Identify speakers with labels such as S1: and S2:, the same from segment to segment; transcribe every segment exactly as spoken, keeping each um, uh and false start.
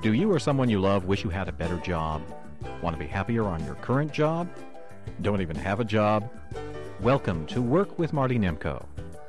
S1: Do you or someone you love wish you had a better job? Want to be happier on your current job? Don't even have a job? Welcome to Work with Marty Nemko.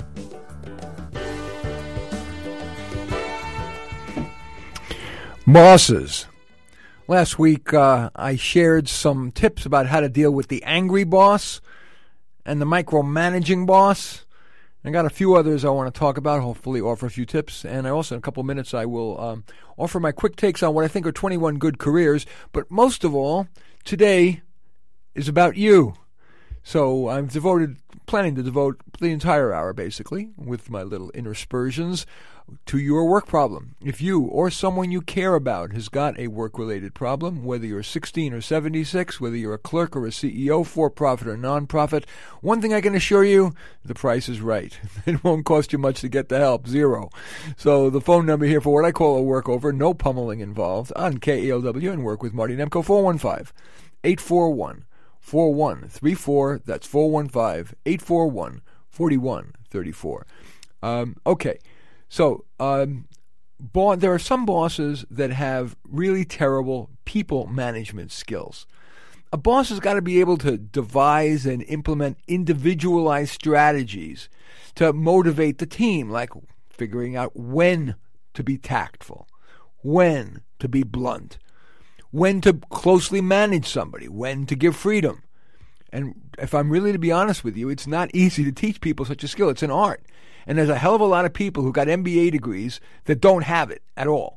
S2: Bosses. Last week, uh, I shared some tips about how to deal with the angry boss and the micromanaging boss. I got a few others I want to talk about, hopefully offer a few tips. And I also, in a couple of minutes, I will um, offer my quick takes on what I think are twenty-one good careers. But most of all, today is about you. So I'm devoted, planning to devote the entire hour, basically, with my little interspersions, to your work problem. If you or someone you care about has got a work-related problem, whether you're sixteen or seventy-six, whether you're a clerk or a C E O, for-profit or non-profit, one thing I can assure you, the price is right. It won't cost you much to get the help, zero. So the phone number here for what I call a workover, no pummeling involved, on K E L W and Work with Marty Nemko, four one five, eight four one, four one three four. That's four one five, eight four one, four one three four. Um, okay. So, um, bo- there are some bosses that have really terrible people management skills. A boss has got to be able to devise and implement individualized strategies to motivate the team, like figuring out when to be tactful, when to be blunt, when to closely manage somebody, when to give freedom. And if I'm really to be honest with you, it's not easy to teach people such a skill. It's an art. And there's a hell of a lot of people who got M B A degrees that don't have it at all.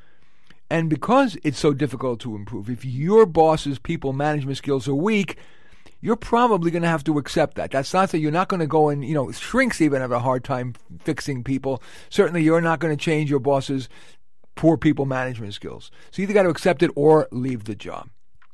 S2: And because it's so difficult to improve, if your boss's people management skills are weak, you're probably going to have to accept that. That's not that you're not going to go and, you know, shrinks even have a hard time fixing people. Certainly you're not going to change your boss's poor people management skills. So you either got to accept it or leave the job.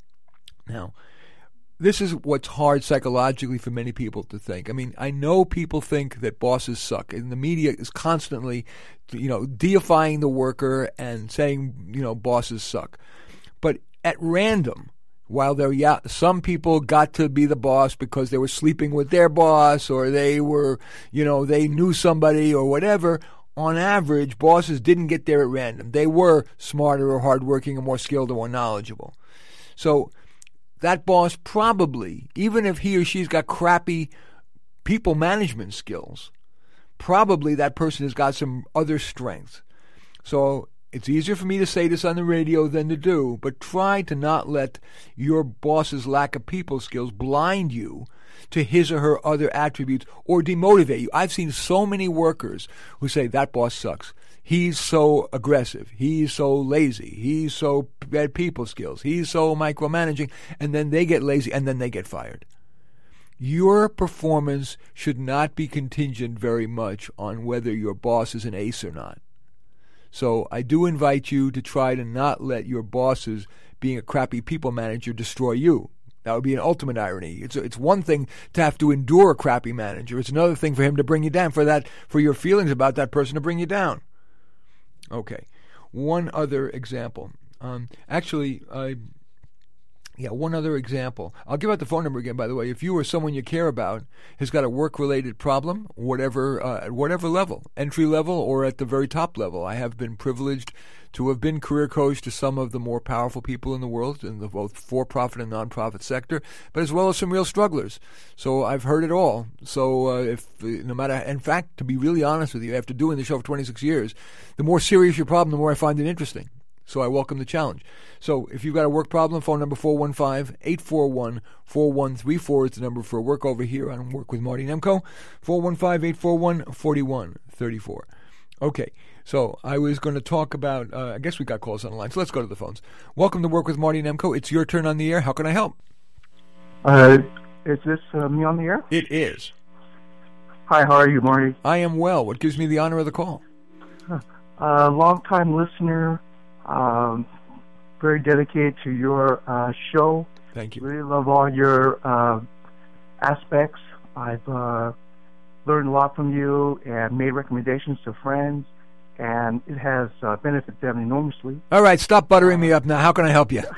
S2: Now, this is what's hard psychologically for many people to think. I mean, I know people think that bosses suck, and the media is constantly, you know, deifying the worker and saying, you know, bosses suck. But at random, while there, yeah, some people got to be the boss because they were sleeping with their boss, or they were, you know, they knew somebody or whatever. On average, bosses didn't get there at random. They were smarter or hardworking or more skilled or more knowledgeable. So that boss probably, even if he or she's got crappy people management skills, probably that person has got some other strengths. So it's easier for me to say this on the radio than to do, but try to not let your boss's lack of people skills blind you to his or her other attributes or demotivate you. I've seen so many workers who say, that boss sucks. He's so aggressive. He's so lazy. He's so bad people skills. He's so micromanaging. And then they get lazy and then they get fired. Your performance should not be contingent very much on whether your boss is an ace or not. So I do invite you to try to not let your bosses being a crappy people manager destroy you. That would be an ultimate irony. It's it's one thing to have to endure a crappy manager. It's another thing for him to bring you down, for that for your feelings about that person to bring you down. Okay, one other example. Um, actually, I, yeah, one other example. I'll give out the phone number again, by the way. If you or someone you care about has got a work-related problem, whatever, uh, at whatever level, entry level or at the very top level, I have been privileged to have been career coach to some of the more powerful people in the world in the both for-profit and non-profit sector, but as well as some real strugglers. So I've heard it all. So uh, if no matter, in fact, to be really honest with you, after doing the show for twenty-six years, the more serious your problem, the more I find it interesting. So I welcome the challenge. So if you've got a work problem, phone number four one five, eight four one, four one three four is the number for work over here on Work with Marty Nemko, four one five, eight four one, four one three four. Okay, so I was going to talk about, uh, I guess we got calls on the line, so let's go to the phones. Welcome to Work with Marty Nemko. It's your turn on the air. How can I help?
S3: Uh, is this uh, me on the air?
S2: It is.
S3: Hi, how are you, Marty?
S2: I am well. What gives me the honor of the call?
S3: Uh, uh, long-time listener, um, very dedicated to your uh, show.
S2: Thank you.
S3: Really love all your uh, aspects. I've uh, learned a lot from you and made recommendations to friends, and it has uh, benefited them enormously.
S2: All right, stop buttering me up now. How can I help you?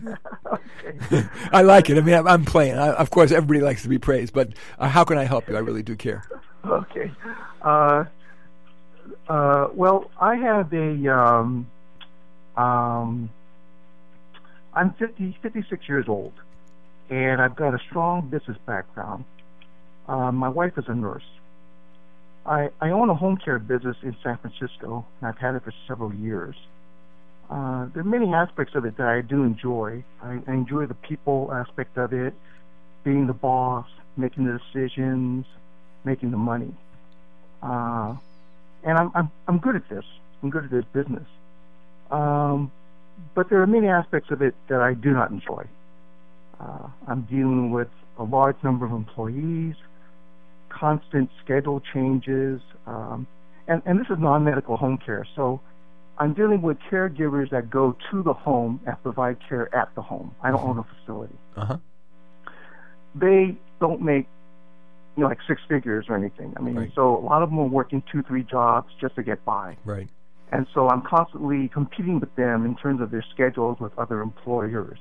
S3: Okay.
S2: I like it. I mean, I'm, I'm playing. I, of course, everybody likes to be praised, but uh, how can I help you? I really do care.
S3: Okay. Uh, uh, well, I have a um, Um, I'm fifty, fifty-six years old, and I've got a strong business background. Uh, my wife is a nurse. I, I own a home care business in San Francisco, and I've had it for several years. Uh, there are many aspects of it that I do enjoy. I, I enjoy the people aspect of it, being the boss, making the decisions, making the money. Uh, and I'm, I'm I'm good at this. I'm good at this business. Um, but there are many aspects of it that I do not enjoy. Uh, I'm dealing with a large number of employees, constant schedule changes, um, and, and this is non-medical home care. So I'm dealing with caregivers that go to the home and provide care at the home. I don't mm-hmm. own a facility.
S2: Uh-huh.
S3: They don't make, you know, like six figures or anything. I mean,
S2: right.
S3: so a lot of them are working two, three jobs just to get by.
S2: Right.
S3: And so I'm constantly competing with them in terms of their schedules with other employers.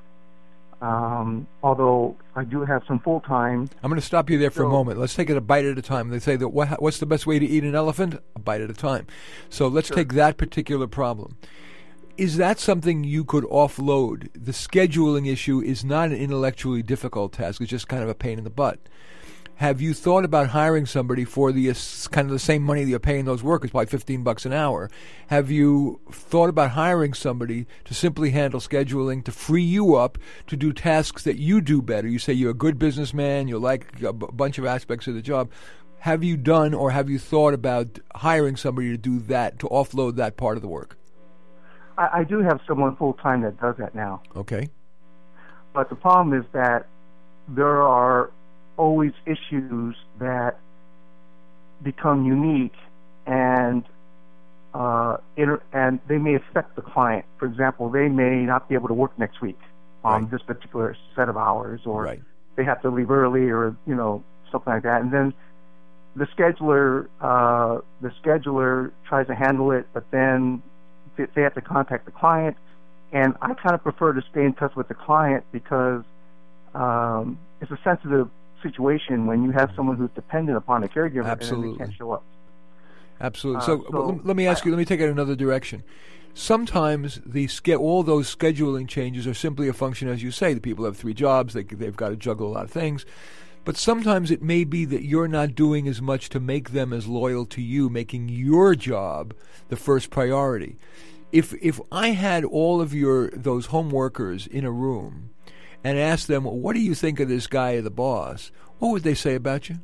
S3: Um, although I do have some full-time...
S2: I'm going to stop you there for
S3: so,
S2: a moment. Let's take it a bite at a time. They say that what, what's the best way to eat an elephant? A bite at a time. So let's
S3: sure.
S2: take that particular problem. Is that something you could offload? The scheduling issue is not an intellectually difficult task. It's just kind of a pain in the butt. Have you thought about hiring somebody for the uh, kind of the same money that you're paying those workers, probably fifteen bucks an hour? Have you thought about hiring somebody to simply handle scheduling, to free you up to do tasks that you do better? You say you're a good businessman, you like a b- bunch of aspects of the job. Have you done or have you thought about hiring somebody to do that, to offload that part of the work?
S3: I, I do have someone full-time that does that now.
S2: Okay.
S3: But the problem is that there are always issues that become unique and uh, inter- and they may affect the client. For example, they may not be able to work next week on
S2: right.
S3: this particular set of hours, or
S2: right.
S3: they have to leave early, or you know something like that. And then the scheduler uh, the scheduler tries to handle it, but then they have to contact the client. And I kind of prefer to stay in touch with the client because um, it's a sensitive situation when you have someone who's dependent upon a caregiver
S2: Absolutely.
S3: and then they can't show up.
S2: Absolutely.
S3: Uh,
S2: so,
S3: so
S2: let, let me ask you, let me take it another direction. Sometimes the ske- all those scheduling changes are simply a function, as you say, the people have three jobs, they, they've got to juggle a lot of things. But sometimes it may be that you're not doing as much to make them as loyal to you, making your job the first priority. If if I had all of your those home workers in a room and asked them, what do you think of this guy, the boss, what would they say about you?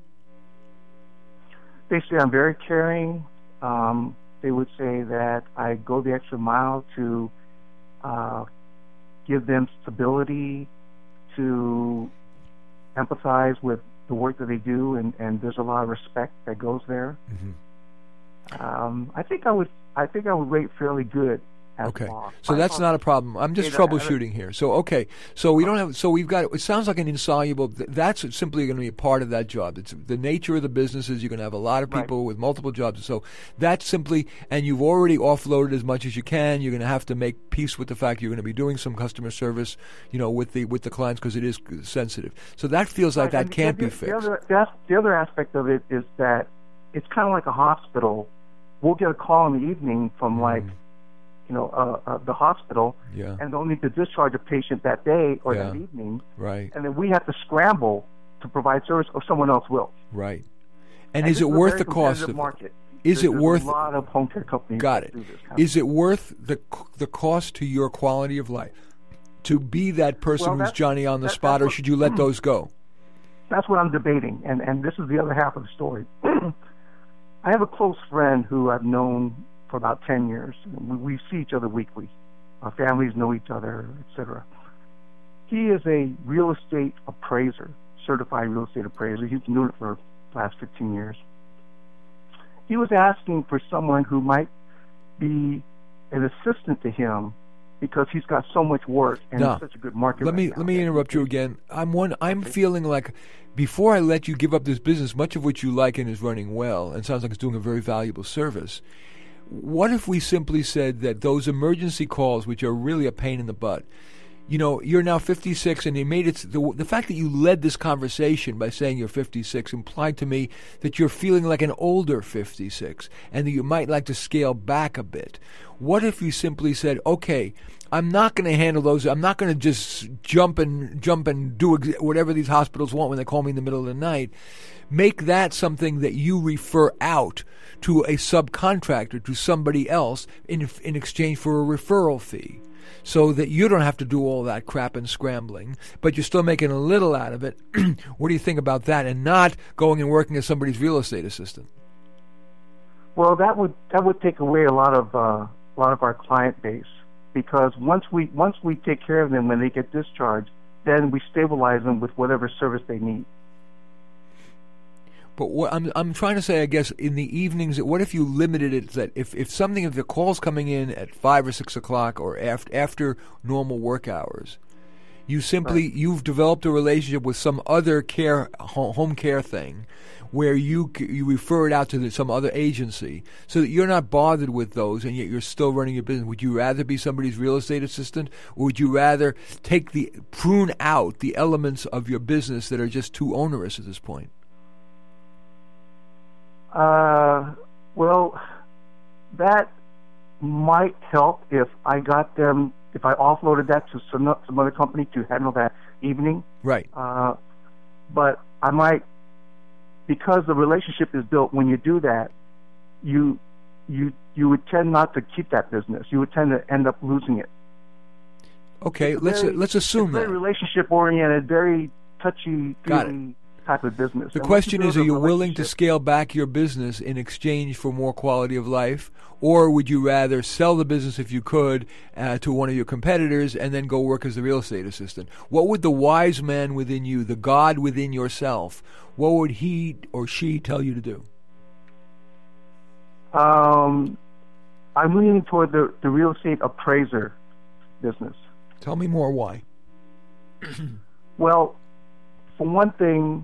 S3: They say I'm very caring. Um, they would say that I go the extra mile to uh, give them stability, to empathize with the work that they do, and, and there's a lot of respect that goes there.
S2: Mm-hmm.
S3: Um, I think I would. I think I would rate fairly good.
S2: Okay, so that's not a problem. I'm just troubleshooting here. So okay, so we don't have. So we've got. It sounds like an insoluble. That's simply going to be a part of that job. It's the nature of the business is you're going to have a lot of people right. with multiple jobs. So that's simply, and you've already offloaded as much as you can. You're going to have to make peace with the fact you're going to be doing some customer service, you know, with the with the clients because it is sensitive. So that feels like
S3: right.
S2: that can't
S3: the,
S2: be fixed.
S3: The other, that's, the other aspect of it is that it's kind of like a hospital. We'll get a call in the evening from mm. like. you know, uh, uh, the hospital,
S2: yeah.
S3: and they'll need to discharge a patient that day or
S2: yeah.
S3: that evening,
S2: right?
S3: And then we have to scramble to provide service, or someone else will,
S2: right? And,
S3: and
S2: is it worth the cost of
S3: market?
S2: it? Is
S3: there's,
S2: it
S3: there's
S2: worth?
S3: A lot of home care companies.
S2: Got it.
S3: Do this kind
S2: is
S3: of
S2: it worth the the cost to your quality of life to be that person
S3: well,
S2: who's Johnny on the
S3: that,
S2: spot, or
S3: what,
S2: should you let those go?
S3: That's what I'm debating, and and this is the other half of the story. I have a close friend who I've known for about ten years. We, we see each other weekly. Our families know each other, et cetera. He is a real estate appraiser, certified real estate appraiser. He's been doing it for the last fifteen years. He was asking for someone who might be an assistant to him because he's got so much work and
S2: no.
S3: it's such a good market.
S2: Let
S3: right
S2: me
S3: now.
S2: let me interrupt you again. I'm one. I'm okay. feeling like before I let you give up this business, much of which you like and is running well, and sounds like it's doing a very valuable service. What if we simply said that those emergency calls, which are really a pain in the butt, you know, you're now fifty-six, and you made it. The, the fact that you led this conversation by saying you're fifty-six implied to me that you're feeling like an older fifty-six, and that you might like to scale back a bit. What if you simply said, "Okay, I'm not going to handle those. I'm not going to just jump and jump and do ex- whatever these hospitals want when they call me in the middle of the night." Make that something that you refer out to a subcontractor, to somebody else, in in exchange for a referral fee, so that you don't have to do all that crap and scrambling, but you're still making a little out of it. What do you think about that? And not going and working as somebody's real estate assistant.
S3: Well, that would that would take away a lot of uh, a lot of our client base, because once we once we take care of them when they get discharged, then we stabilize them with whatever service they need.
S2: But what I'm I'm trying to say, I guess, in the evenings, what if you limited it that if, if something, if the call's coming in at five or six o'clock or after after normal work hours, you simply right. you've developed a relationship with some other care home care thing, where you you refer it out to the, some other agency, so that you're not bothered with those, and yet you're still running your business. Would you rather be somebody's real estate assistant, or would you rather take the prune out the elements of your business that are just too onerous at this point?
S3: Uh, well, that might help if I got them, if I offloaded that to some, some other company to handle that evening.
S2: Right.
S3: Uh, but I might, because the relationship is built when you do that, you you you would tend not to keep that business. You would tend to end up losing it.
S2: Okay,
S3: it's
S2: let's
S3: very,
S2: let's assume
S3: it's
S2: that.
S3: Very relationship oriented, very touchy.
S2: Got it.
S3: Type of business.
S2: The
S3: and
S2: question
S3: you
S2: is, are you willing to scale back your business in exchange for more quality of life, or would you rather sell the business if you could uh, to one of your competitors and then go work as a real estate assistant? What would the wise man within you, the God within yourself, what would he or she tell you to do?
S3: Um, I'm leaning toward the, the real estate appraiser business.
S2: Tell me more why.
S3: Well, for one thing,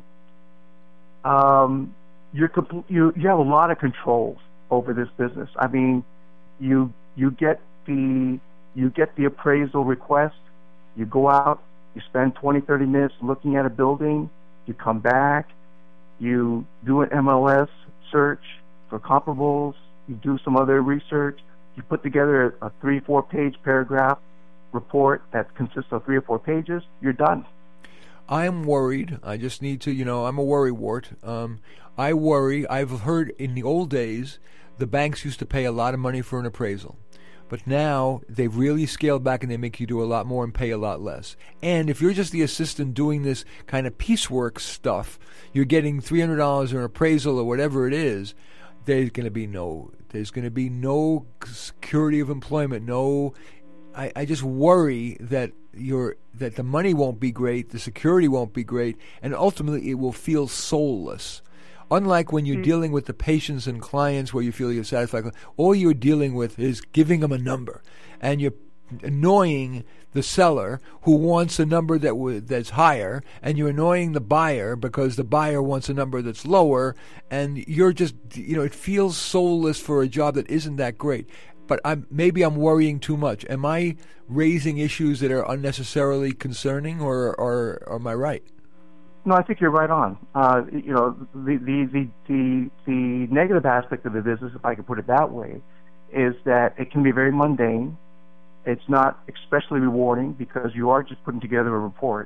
S3: Um, you're compl- you you have a lot of control over this business. I mean, you you get the you get the appraisal request. You go out, you spend twenty, thirty minutes looking at a building. You come back, you do an M L S search for comparables. You do some other research. You put together a, a three, four page paragraph report that consists of three or four pages. You're done.
S2: I'm worried. I just need to, you know, I'm a worrywart. Um, I worry. I've heard in the old days, the banks used to pay a lot of money for an appraisal. But now they've really scaled back and they make you do a lot more and pay a lot less. And if you're just the assistant doing this kind of piecework stuff, you're getting three hundred dollars an appraisal or whatever it is, there's going to be no, there's going to be no security of employment, no... I, I just worry that you're, that the money won't be great, the security won't be great, and ultimately it will feel soulless. Unlike when you're mm. dealing with the patients and clients where you feel you're satisfied, all you're dealing with is giving them a number, and you're annoying the seller who wants a number that w- that's higher, and you're annoying the buyer because the buyer wants a number that's lower, and you're just, you know, it feels soulless for a job that isn't that great. But I'm, maybe I'm worrying too much. Am I raising issues that are unnecessarily concerning, or, or, or am I right?
S3: No, I think you're right on. Uh, you know, the, the, the, the, the negative aspect of the business, if I could put it that way, is that it can be very mundane. It's not especially rewarding because you are just putting together a report,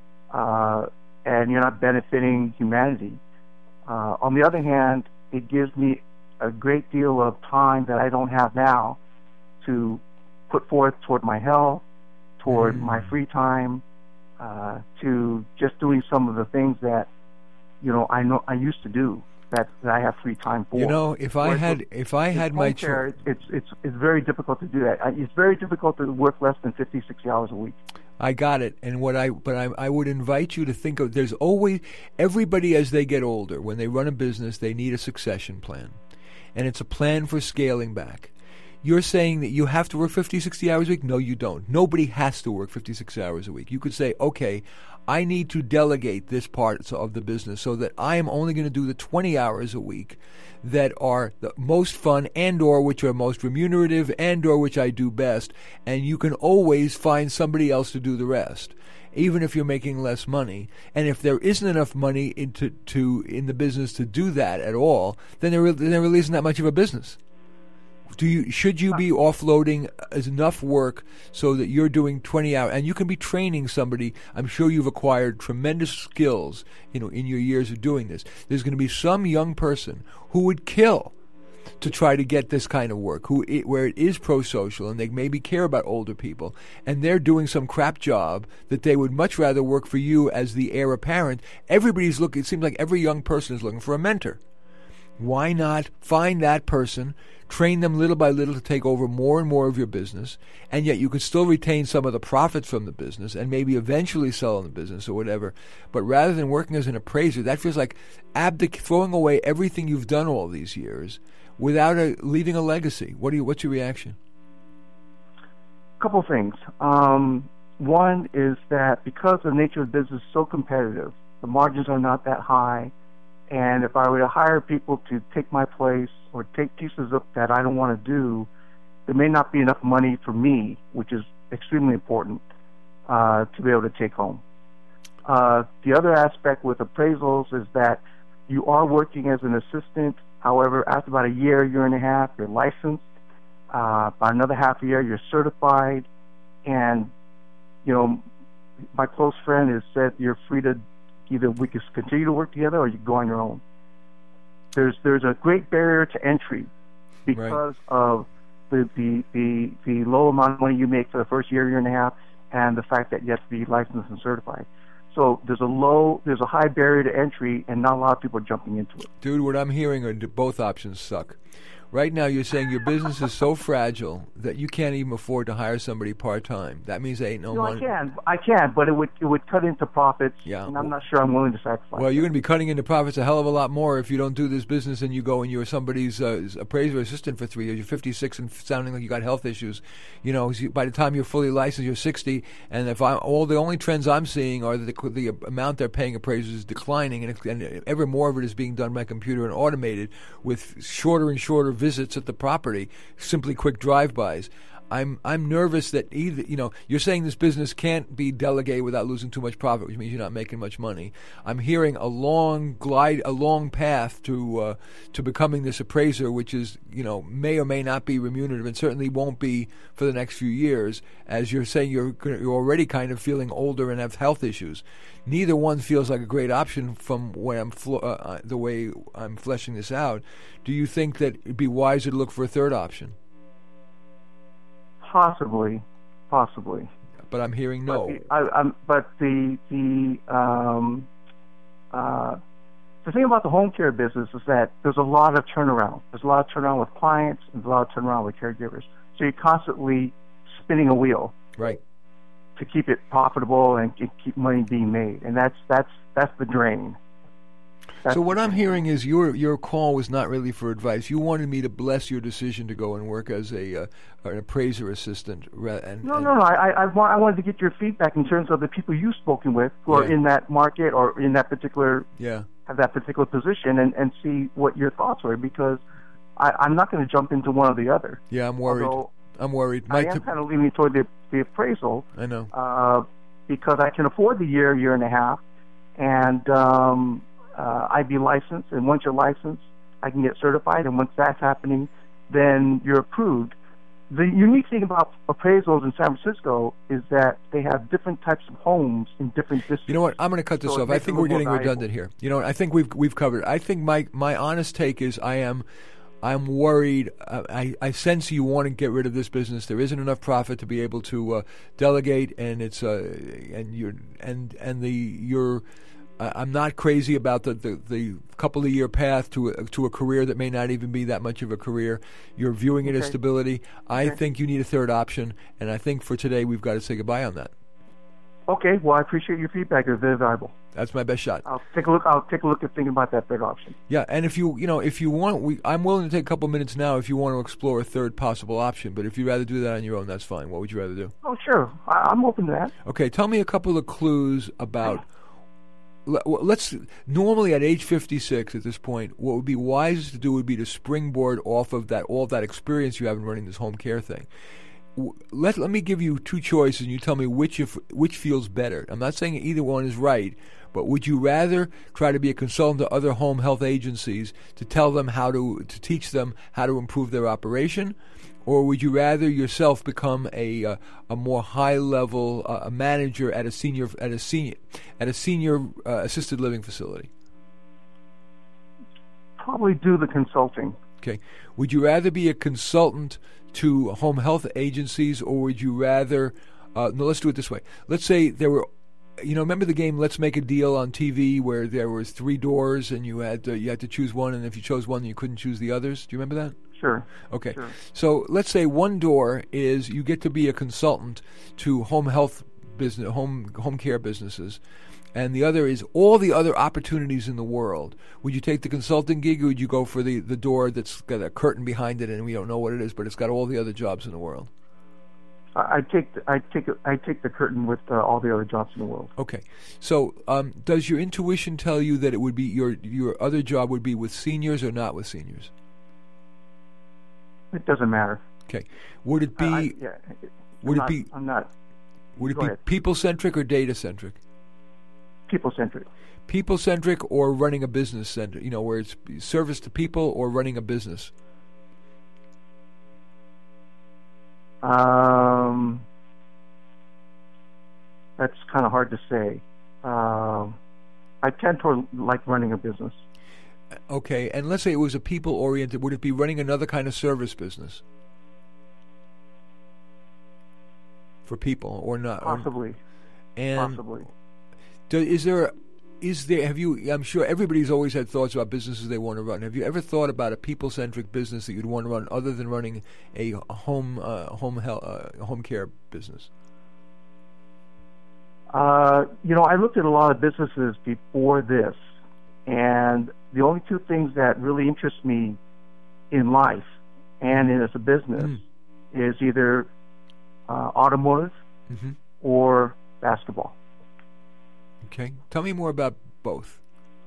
S3: uh, and you're not benefiting humanity. Uh, on the other hand, it gives me a great deal of time that I don't have now to put forth toward my health, toward mm. my free time, uh, to just doing some of the things that, you know, I know I used to do that, that I have free time for.
S2: You know, if I Whereas had, if I had my
S3: choice, it's it's it's very difficult to do that. It's very difficult to work less than fifty, sixty hours a week.
S2: I got it. And what I, but I, I would invite you to think of. There's always everybody as they get older. When they run a business, they need a succession plan. And it's a plan for scaling back. you're saying that you have to work fifty, sixty hours a week? No, you don't. Nobody has to work fifty, sixty hours a week. You could say, okay, I need to delegate this part of the business so that I am only going to do the twenty hours a week that are the most fun and or which are most remunerative and or which I do best, and you can always find somebody else to do the rest, even if you're making less money. And if there isn't enough money into to in the business to do that at all, then there, then there really isn't that much of a business. Do you should you be offloading as enough work so that you're doing twenty hours, and you can be training somebody? I'm sure you've acquired tremendous skills, you know, in your years of doing this. There's going to be some young person who would kill to try to get this kind of work, who it, where it is pro-social, and they maybe care about older people, and they're doing some crap job that they would much rather work for you as the heir apparent. Everybody's looking. It seems like every young person is looking for a mentor. Why not find that person, train them little by little to take over more and more of your business, and yet you could still retain some of the profits from the business and maybe eventually sell in the business or whatever. But rather than working as an appraiser, that feels like abdic- throwing away everything you've done all these years without a, leaving a legacy. What do you? What's your reaction?
S3: A couple things. Um, one is that because the nature of the business is so competitive, the margins are not that high. And if I were to hire people to take my place or take pieces up that I don't want to do, there may not be enough money for me, which is extremely important, uh, to be able to take home. Uh, the other aspect with appraisals is that you are working as an assistant. However, after about a year, year and a half, you're licensed. Uh, by another half a year, you're certified. And, you know, my close friend has said you're free to either we can continue to work together or you can go on your own. There's there's a great barrier to entry because right. of the, the, the, the low amount of money you make for the first year, year and a half, and the fact that you have to be licensed and certified. So there's a low, there's a high barrier to entry, and not a lot of people are jumping into it.
S2: Dude, what I'm hearing are both options suck. Right now, you're saying your business is so fragile that you can't even afford to hire somebody part-time. That means there ain't no,
S3: no
S2: money.
S3: I can, I can, but it would it would cut into profits,
S2: yeah.
S3: and I'm not sure I'm willing to sacrifice.
S2: Well, you're going to be cutting into profits a hell of a lot more if you don't do this business and you go and you're somebody's uh, appraiser assistant for three years. You're fifty-six and sounding like you got health issues. You know, by the time you're fully licensed, you're sixty, and if I all the only trends I'm seeing are that the, the amount they're paying appraisers is declining, and, and ever more of it is being done by computer and automated with shorter and shorter visits at the property. Property, simply quick drive-bys. I'm I'm nervous that either, you know, you're saying this business can't be delegated without losing too much profit, which means you're not making much money. I'm hearing a long glide, a long path to uh, to becoming this appraiser, which is, you know, may or may not be remunerative, and certainly won't be for the next few years. As you're saying, you're you're already kind of feeling older and have health issues. Neither one feels like a great option from where I'm fl- uh, the way I'm fleshing this out. Do you think that it'd be wiser to look for a third option?
S3: Possibly, possibly.
S2: But I'm hearing no.
S3: But the, I, I'm, but the the um, uh, the thing about the home care business is that there's a lot of turnaround. There's a lot of turnaround with clients, and there's a lot of turnaround with caregivers. So you're constantly spinning a wheel,
S2: right,
S3: to keep it profitable and keep money being made, and that's that's that's the drain. That's
S2: so what I'm hearing is your your call was not really for advice. You wanted me to bless your decision to go and work as a uh, an appraiser assistant. And,
S3: no,
S2: and
S3: no, no. I I, want, I wanted to get your feedback in terms of the people you've spoken with who
S2: yeah.
S3: are in that market or in that particular
S2: yeah
S3: have that particular position, and, and see what your thoughts were, because I, I'm not going to jump into one or the other.
S2: Yeah, I'm worried.
S3: Although
S2: I'm worried.
S3: My
S2: I am
S3: t- kind of leaning toward the, the appraisal.
S2: I know.
S3: Uh, because I can afford the year, year and a half, and um, uh, I'd be licensed. And once you're licensed, I can get certified. And once that's happening, then you're approved. The unique thing about appraisals in San Francisco is that they have different types of homes in different districts.
S2: You know what? I'm going to cut this
S3: so
S2: off. I think we're getting redundant here. You know, I think we've we've covered it. I think my my honest take is I am. I'm worried. Uh, I, I sense you want to get rid of this business. There isn't enough profit to be able to uh, delegate, and it's uh, and you're and and the you're. Uh, I'm not crazy about the, the, the couple of year path to a, to a career that may not even be that much of a career. You're viewing it
S3: okay.
S2: as stability. I
S3: okay.
S2: think you need a third option, and I think for today we've got to say goodbye on that.
S3: Okay, well, I appreciate your feedback. It's very valuable.
S2: That's my best shot.
S3: I'll take a look. I'll take a look at thinking about that third option.
S2: Yeah, and if you you know if you want, we I'm willing to take a couple minutes now if you want to explore a third possible option. But if you'd rather do that on your own, that's fine. What would you rather do?
S3: Oh, sure. I, I'm open to that.
S2: Okay, tell me a couple of clues about. Let's normally at age fifty-six at this point, what would be wisest to do would be to springboard off of that all of that experience you have in running this home care thing. Let let me give you two choices, and you tell me which if, which feels better. I'm not saying either one is right, but would you rather try to be a consultant to other home health agencies to tell them how to to teach them how to improve their operation, or would you rather yourself become a uh, a more high level uh, a manager at a senior at a senior at a senior uh, assisted living facility?
S3: Probably do the consulting.
S2: Okay. Would you rather be a consultant to home health agencies, or would you rather? Uh, no, let's do it this way. Let's say there were, you know, remember the game Let's Make a Deal on T V where there was three doors and you had to, you had to choose one, and if you chose one, you couldn't choose the others. Do you remember that?
S3: Sure.
S2: Okay.
S3: Sure.
S2: So let's say one door is you get to be a consultant to home health business, home home care businesses, and the other is all the other opportunities in the world. Would you take the consulting gig, or would you go for the, the door that's got a curtain behind it and we don't know what it is, but it's got all the other jobs in the world?
S3: I take the, I take I take the curtain with uh, all the other jobs in the world.
S2: Okay, so um, does your intuition tell you that it would be your your other job would be with seniors or not with seniors?
S3: It doesn't matter.
S2: Okay, would it be?
S3: I, I, yeah,
S2: would
S3: I'm
S2: it
S3: not,
S2: be?
S3: I'm not.
S2: Would it
S3: Go
S2: be
S3: ahead.
S2: people centric or data centric?
S3: People centric.
S2: People centric or running a business center? You know, where it's service to people or running a business.
S3: Um, that's kind of hard to say. Um, I tend toward like running a business.
S2: Okay, and let's say it was a people-oriented. Would it be running another kind of service business for people, or not?
S3: Possibly.
S2: And
S3: Possibly.
S2: do, is there, is there? Have you? I'm sure everybody's always had thoughts about businesses they want to run. Have you ever thought about a people-centric business that you'd want to run, other than running a home uh, home health, uh, home care business?
S3: Uh, you know, I looked at a lot of businesses before this, and the only two things that really interest me in life and as a business
S2: Mm.
S3: is either uh, automotive
S2: Mm-hmm.
S3: or basketball.
S2: Okay, tell me more about both.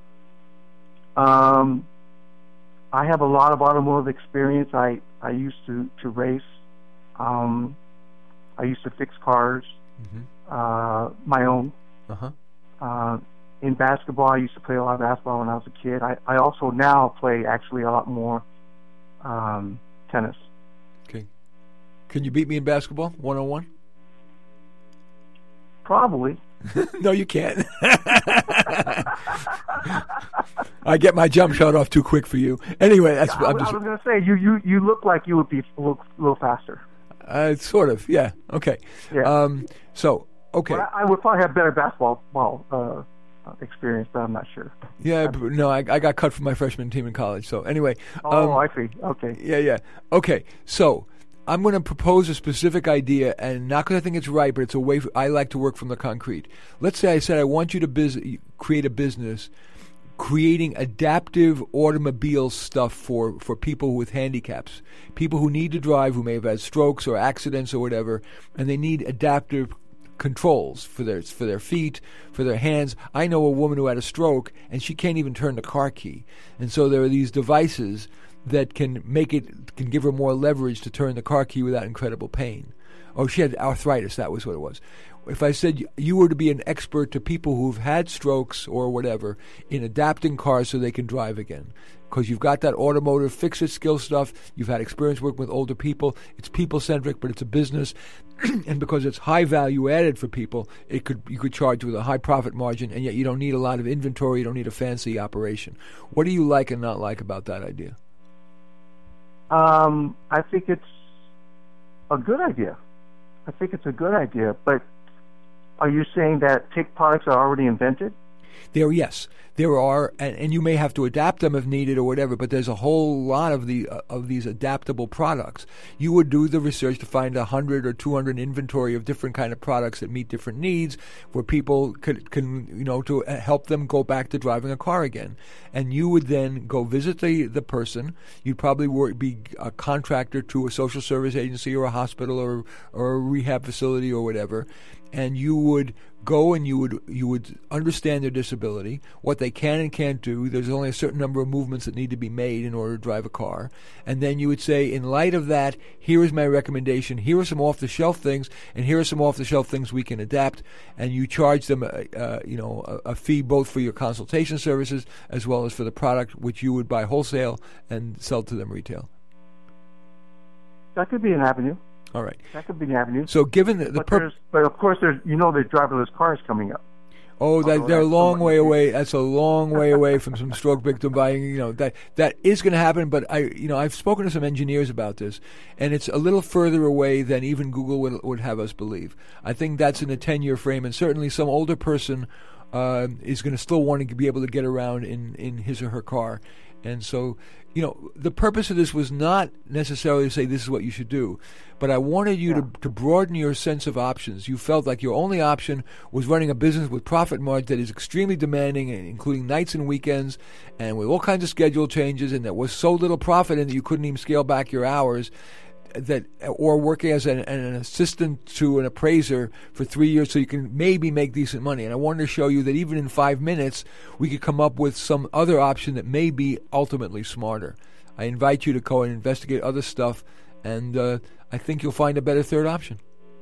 S3: Um, I have a lot of automotive experience. I, I used to, to race. Um, I used to fix cars,
S2: Mm-hmm.
S3: uh, my own.
S2: Uh-huh.
S3: Uh, in basketball, I used to play a lot of basketball when I was a kid. I, I also now play actually a lot more um, tennis.
S2: Okay. Can you beat me in basketball, one-on-one?
S3: Probably.
S2: No, you can't. I get my jump shot off too quick for you. Anyway, that's
S3: I,
S2: I'm just
S3: I was going to say, you, you, you look like you would be a little, little faster.
S2: uh, sort of, yeah. Okay.
S3: Yeah.
S2: Um, so, okay.
S3: But I, I would probably have better basketball ball, uh, experience, but I'm not sure.
S2: Yeah, but no, I, I got cut from my freshman team in college. So anyway.
S3: Oh,
S2: um,
S3: I see. Okay.
S2: Yeah, yeah. Okay, so I'm going to propose a specific idea, and not because I think it's right, but it's a way for, I like to work from the concrete. Let's say I said I want you to bus- create a business creating adaptive automobile stuff for, for people with handicaps, people who need to drive, who may have had strokes or accidents or whatever, and they need adaptive controls for their for their feet, for their hands. I know a woman who had a stroke, and she can't even turn the car key. And so there are these devices that can make it, can give her more leverage to turn the car key without incredible pain. Oh, she had arthritis, that was what it was. If I said you were to be an expert to people who've had strokes or whatever in adapting cars so they can drive again, because you've got that automotive fix-it skill stuff, you've had experience working with older people, it's people-centric, but it's a business, and because it's high value added for people, it could you could charge with a high profit margin, and yet you don't need a lot of inventory, you don't need a fancy operation. What do you like and not like about that idea?
S3: Um, I think it's a good idea. I think it's a good idea, but are you saying that take products are already invented?
S2: There, yes, there are, and, and you may have to adapt them if needed or whatever. But there's a whole lot of the uh, of these adaptable products. You would do the research to find a hundred or two hundred inventory of different kind of products that meet different needs, where people could can you know to help them go back to driving a car again. And you would then go visit the the person. You'd probably work, be a contractor to a social service agency or a hospital or or a rehab facility or whatever, and you would go and you would you would understand their disability, what they can and can't do. There's only a certain number of movements that need to be made in order to drive a car. And then you would say, in light of that, here is my recommendation. Here are some off-the-shelf things, and here are some off-the-shelf things we can adapt. And you charge them, a, uh, you know, a, a fee both for your consultation services as well as for the product, which you would buy wholesale and sell to them retail.
S3: That could be an avenue.
S2: All right.
S3: That could be an avenue.
S2: So given the, the
S3: but,
S2: purpose...
S3: but of course, there's you know there's driverless cars coming up.
S2: Oh, that, they're a long way away. That's a long way away from some stroke victim buying. You know that that is going to happen. But I, you know, I've spoken to some engineers about this, and it's a little further away than even Google would would have us believe. I think that's in a ten-year frame, and certainly some older person uh, is going to still want to be able to get around in in his or her car. And so, you know, the purpose of this was not necessarily to say this is what you should do, but I wanted you
S3: yeah.
S2: to, to broaden your sense of options. You felt like your only option was running a business with profit margin that is extremely demanding, including nights and weekends, and with all kinds of schedule changes, and that was so little profit in that you couldn't even scale back your hours. That or working as an, an assistant to an appraiser for three years so you can maybe make decent money. And I wanted to show you that even in five minutes, we could come up with some other option that may be ultimately smarter. I invite you to go and investigate other stuff, and uh, I think you'll find a better third option.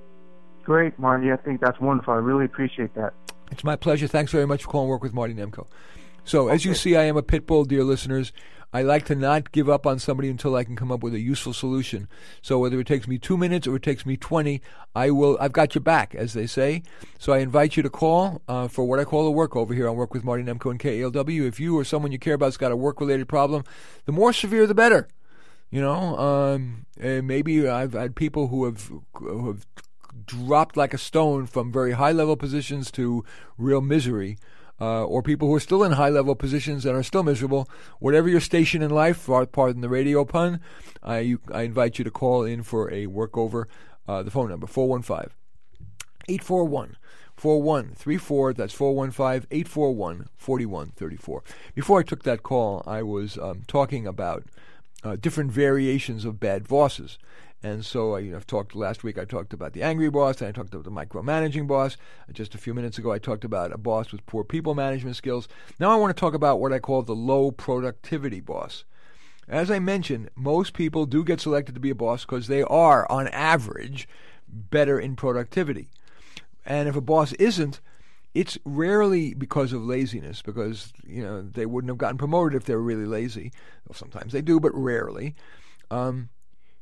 S3: Great, Marty. I think that's wonderful. I really appreciate that.
S2: It's my pleasure. Thanks very much for calling Work with Marty Nemko. So,
S3: okay.
S2: As you see, I am a pit bull, dear listeners. I like to not give up on somebody until I can come up with a useful solution. So whether it takes me two minutes or it takes me twenty, I will. I've got your back, as they say. So I invite you to call uh, for what I call a work over here on Work with Marty Nemko and K A L W. If you or someone you care about has got a work-related problem, the more severe, the better. You know, um, maybe I've had people who have who have dropped like a stone from very high-level positions to real misery. Uh, or people who are still in high-level positions and are still miserable. Whatever your station in life, pardon the radio pun, I, you, I invite you to call in for a workover. Uh, the phone number, four one five, eight four one, four one three four. That's four one five, eight four one, four one three four. Before I took that call, I was um, talking about uh, different variations of bad bosses. And so I, you know, I've talked last week, I talked about the angry boss, and I talked about the micromanaging boss. Just a few minutes ago, I talked about a boss with poor people management skills. Now I want to talk about what I call the low productivity boss. As I mentioned, most people do get selected to be a boss because they are, on average, better in productivity. And if a boss isn't, it's rarely because of laziness, because, you know, they wouldn't have gotten promoted if they were really lazy. Well, sometimes they do, but rarely. Um,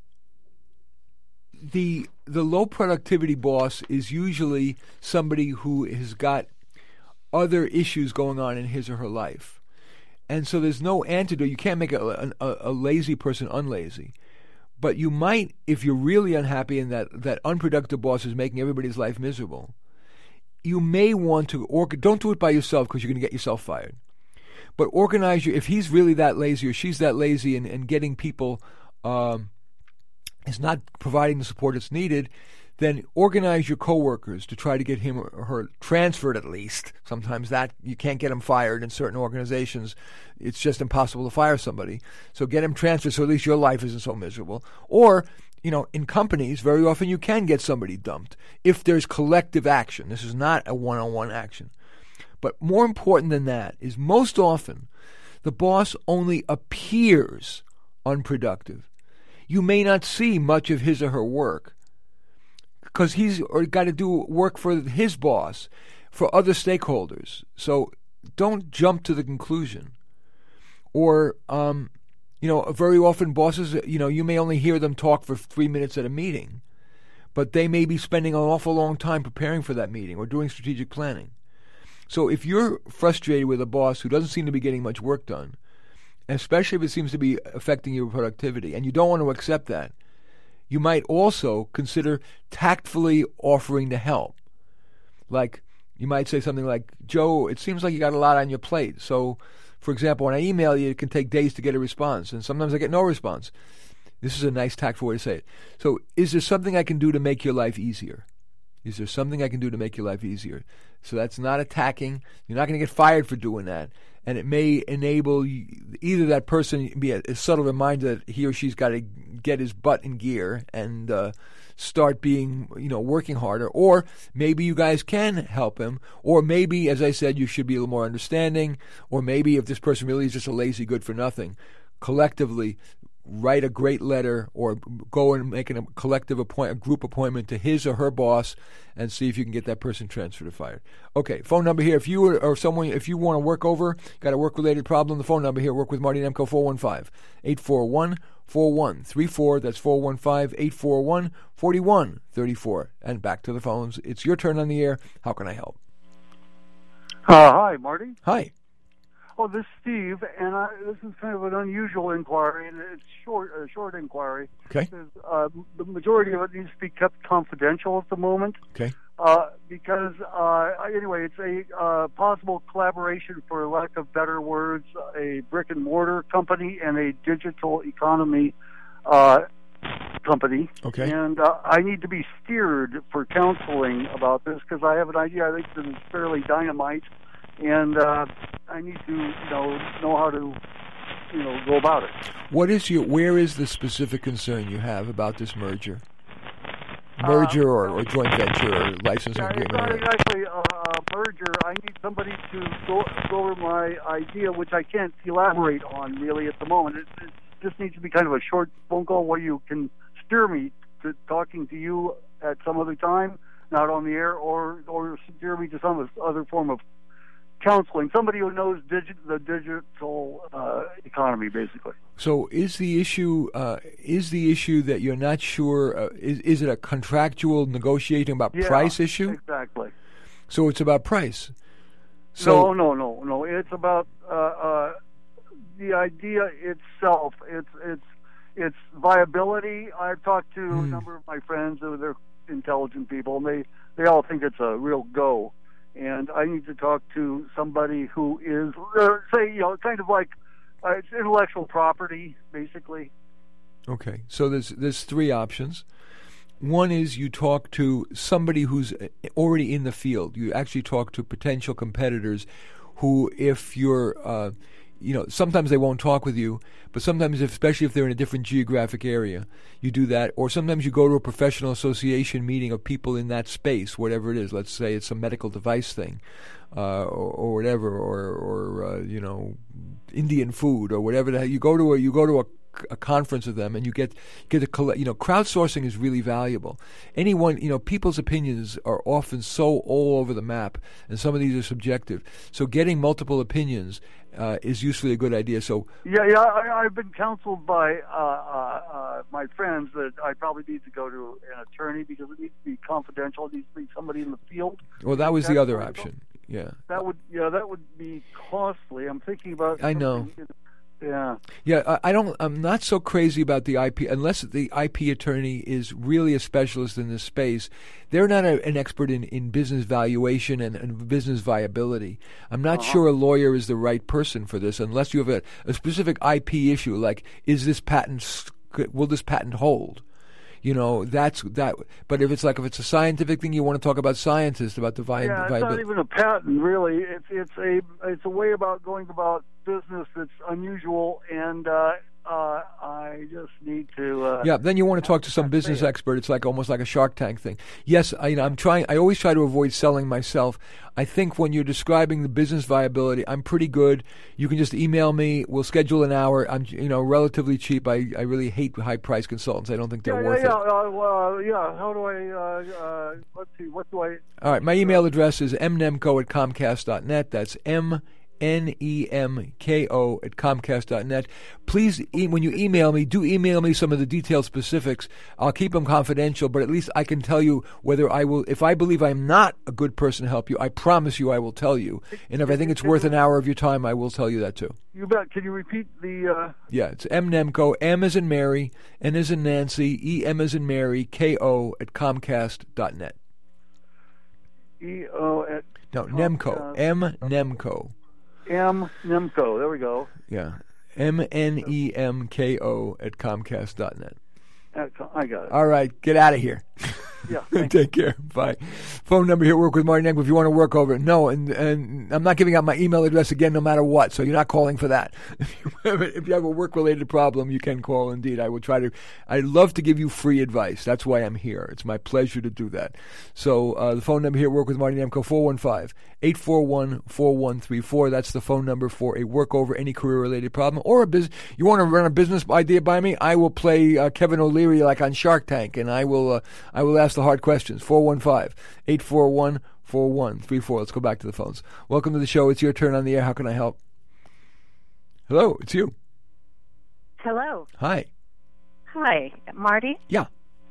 S2: The the low productivity boss is usually somebody who has got other issues going on in his or her life. And so there's no antidote. You can't make a, a, a lazy person unlazy. But you might, if you're really unhappy and that, that unproductive boss is making everybody's life miserable, you may want to, or don't do it by yourself because you're going to get yourself fired. But organize your, if he's really that lazy or she's that lazy and, and getting people... Um, is not providing the support that's needed, then organize your coworkers to try to get him or her transferred at least. Sometimes that you can't get them fired in certain organizations. It's just impossible to fire somebody. So get him transferred so at least your life isn't so miserable. Or, you know, in companies, very often you can get somebody dumped if there's collective action. This is not a one-on-one action. But more important than that is most often the boss only appears unproductive. You may not see much of his or her work because he's or got to do work for his boss, for other stakeholders. So don't jump to the conclusion. Or, um, you know, very often bosses, you know, you may only hear them talk for three minutes at a meeting, but they may be spending an awful long time preparing for that meeting or doing strategic planning. So if you're frustrated with a boss who doesn't seem to be getting much work done, especially if it seems to be affecting your productivity, and you don't want to accept that, you might also consider tactfully offering to help. Like, You might say something like, Joe, it seems like you got a lot on your plate. So, for example, when I email you, it can take days to get a response, and sometimes I get no response. This is a nice, tactful way to say it. So, is there something I can do to make your life easier? Is there something I can do to make your life easier? So that's not attacking. You're not going to get fired for doing that. And it may enable you, either that person be a, a subtle reminder that he or she's got to get his butt in gear and uh, start being, you know, working harder. Or maybe you guys can help him. Or maybe, as I said, you should be a little more understanding. Or maybe if this person really is just a lazy good for nothing, collectively write a great letter or go and make a collective appoint, a group appointment to his or her boss and see if you can get that person transferred or fired. Okay, phone number here. If you or, or someone, if you want to work over, got a work-related problem, the phone number here, Work with Marty Nemko, four one five, eight four one, four one three four. That's four one five, eight four one, four one three four. And back to the phones. It's your turn on the air. How can I help?
S4: Uh, hi, Marty.
S2: Hi.
S4: Oh, this is Steve, and I, this is kind of an unusual inquiry, and it's short, a short inquiry.
S2: Okay.
S4: Uh, the majority of it needs to be kept confidential at the moment.
S2: Okay.
S4: Uh, because uh, anyway, it's a uh, possible collaboration, for lack of better words, a brick and mortar company and a digital economy uh, company.
S2: Okay.
S4: And uh, I need to be steered for counseling about this because I have an idea I think that is fairly dynamite. And uh, I need to, you know, know how to, you know, go about it.
S2: What is your? Where is the specific concern you have about this merger? Merger uh, or, or joint venture or licensing
S4: yeah,
S2: agreement?
S4: It's not exactly a, a merger. I need somebody to go, go over my idea, which I can't elaborate on really at the moment. It, it just needs to be kind of a short phone call where you can steer me to talking to you at some other time, not on the air, or or steer me to some other form of counseling, somebody who knows digi- the digital uh, economy, basically.
S2: So, is the issue uh, is the issue that you're not sure? Uh, is is it a contractual negotiating about
S4: yeah,
S2: price issue?
S4: Exactly.
S2: So it's about price. So,
S4: no, no, no, no. It's about uh, uh, the idea itself. It's it's it's viability. I've talked to hmm. a number of my friends who they're intelligent people, and they they all think it's a real go. And I need to talk to somebody who is, uh, say, you know, kind of like uh, it's intellectual property, basically.
S2: Okay, so there's there's three options. One is you talk to somebody who's already in the field. You actually talk to potential competitors who, if you're, uh, you know, sometimes they won't talk with you, but sometimes, if, especially if they're in a different geographic area, you do that. Or sometimes you go to a professional association meeting of people in that space, whatever it is. Let's say it's a medical device thing, uh, or, or whatever, or, or uh, you know, Indian food or whatever. The hell. You go to a you go to a a conference of them, and you get get a you know crowdsourcing is really valuable. Anyone you know people's opinions are often so all over the map, and some of these are subjective. So getting multiple opinions uh, is usually a good idea. So
S4: yeah, yeah, I, I've been counseled by uh, uh, uh, my friends that I probably need to go to an attorney because it needs to be confidential. It needs to be somebody in the field.
S2: Well, that was the other option. Yeah,
S4: that would yeah that would be costly. I'm thinking about.
S2: I know.
S4: Yeah.
S2: Yeah, I, I don't. I'm not so crazy about the I P unless the I P attorney is really a specialist in this space. They're not a, an expert in, in business valuation and, and business viability. I'm not uh-huh. sure a lawyer is the right person for this unless you have a, a specific I P issue, like is this patent will this patent hold? You know, that's that. But if it's like if it's a scientific thing, you want to talk about scientists about the vi-
S4: yeah, it's
S2: viability.
S4: not even a patent, really. It's it's a it's a way about going about business that's unusual, and uh, uh, I just need to. Uh,
S2: yeah, then you want to talk to some business expert. It's like almost like a Shark Tank thing. Yes, I, you know, I'm trying. I always try to avoid selling myself. I think when you're describing the business viability, I'm pretty good. You can just email me. We'll schedule an hour. I'm, you know, relatively cheap. I, I really hate high price consultants. I don't think they're
S4: yeah,
S2: worth
S4: yeah,
S2: it.
S4: Yeah, uh, well, yeah. How do I? Uh, uh, let's see. What do I?
S2: All right. My email address is m nemko at comcast dot net. That's m. N E M K O at comcast dot net. Please, e- when you email me, do email me some of the detailed specifics. I'll keep them confidential, but at least I can tell you whether I will, if I believe I'm not a good person to help you, I promise you I will tell you. And if I think it's worth an hour of your time, I will tell you that too.
S4: You bet. Can you repeat the... Uh...
S2: Yeah, it's M Nemko, M as in Mary, N as in Nancy, E M as in Mary, K O at comcast dot net.
S4: E O at
S2: No, Nemco.
S4: Uh,
S2: M Nemco.
S4: M Nemco. There we go.
S2: Yeah. M N E M K O at Comcast dot net.
S4: I got it.
S2: All right, get out of here.
S4: Yeah. Thank
S2: Take care. Bye. Phone number here, Work with Marty Nemco, if you want to work over it. No, and, and I'm not giving out my email address again no matter what, so you're not calling for that. If you have a, if you have a work-related problem, you can call indeed. I will try to, I'd love to give you free advice. That's why I'm here. It's my pleasure to do that. So uh, the phone number here, Work with Marty Nemco, four one five, eight four one, four one three four. That's the phone number for a work over any career-related problem or a business. You want to run a business idea by me? I will play uh, Kevin O'Leary like on Shark Tank, and I will uh, I will ask the hard questions. four one five, eight four one, four one three four. Let's go back to the phones. Welcome to the show. It's your turn on the air. How can I help? Hello, it's you.
S5: Hello.
S2: Hi.
S5: Hi, Marty.
S2: Yeah.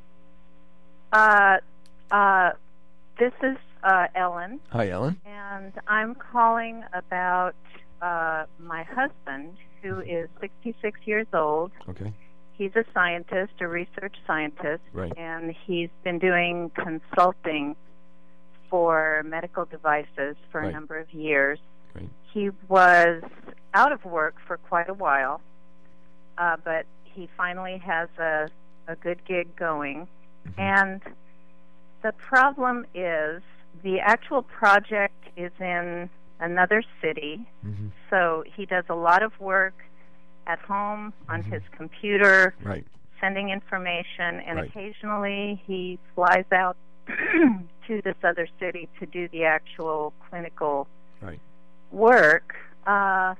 S5: Uh, uh, this is uh, Ellen,
S2: Hi, Ellen.
S5: and I'm calling about uh, my husband, who is sixty-six years old.
S2: Okay.
S5: He's a scientist, a research scientist,
S2: Right.
S5: and he's been doing consulting for medical devices for
S2: Right.
S5: a number of years.
S2: Right.
S5: He was out of work for quite a while, uh, but he finally has a, a good gig going.
S2: Mm-hmm.
S5: And the problem is the actual project is in another city,
S2: Mm-hmm.
S5: so he does a lot of work at home on
S2: Mhm.
S5: his computer,
S2: Right.
S5: sending information, and
S2: Right.
S5: occasionally he flies out to this other city to do the actual clinical
S2: Right.
S5: work. Uh,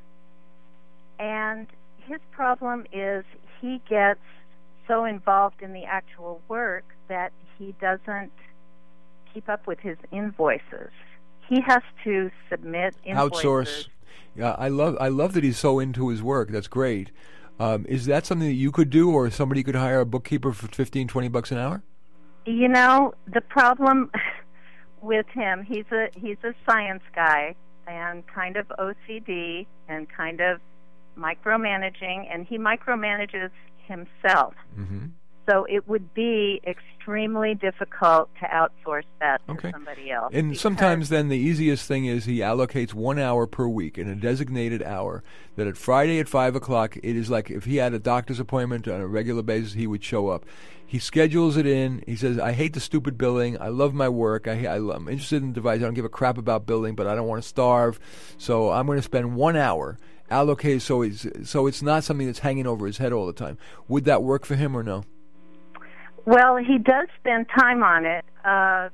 S5: and his problem is he gets so involved in the actual work that he doesn't keep up with his invoices. He has to submit invoices.
S2: Outsource. Yeah, I love I love that he's so into his work. That's great. Um, is that something that you could do, or somebody could hire a bookkeeper for fifteen, twenty bucks an hour?
S5: You know, the problem with him, he's a he's a science guy and kind of O C D and kind of micromanaging, and he micromanages himself.
S2: Mm-hmm.
S5: So it would be extremely difficult to outsource that to
S2: Okay.
S5: somebody else.
S2: And
S5: because-
S2: sometimes then the easiest thing is he allocates one hour per week in a designated hour that at Friday at five o'clock, it is like if he had a doctor's appointment on a regular basis, he would show up. He schedules it in. He says, I hate the stupid billing. I love my work. I, I, I'm interested in the device. I don't give a crap about billing, but I don't want to starve. So I'm going to spend one hour allocated so it's, so it's not something that's hanging over his head all the time. Would that work for him or no?
S5: Well, he does spend time on it. Uh,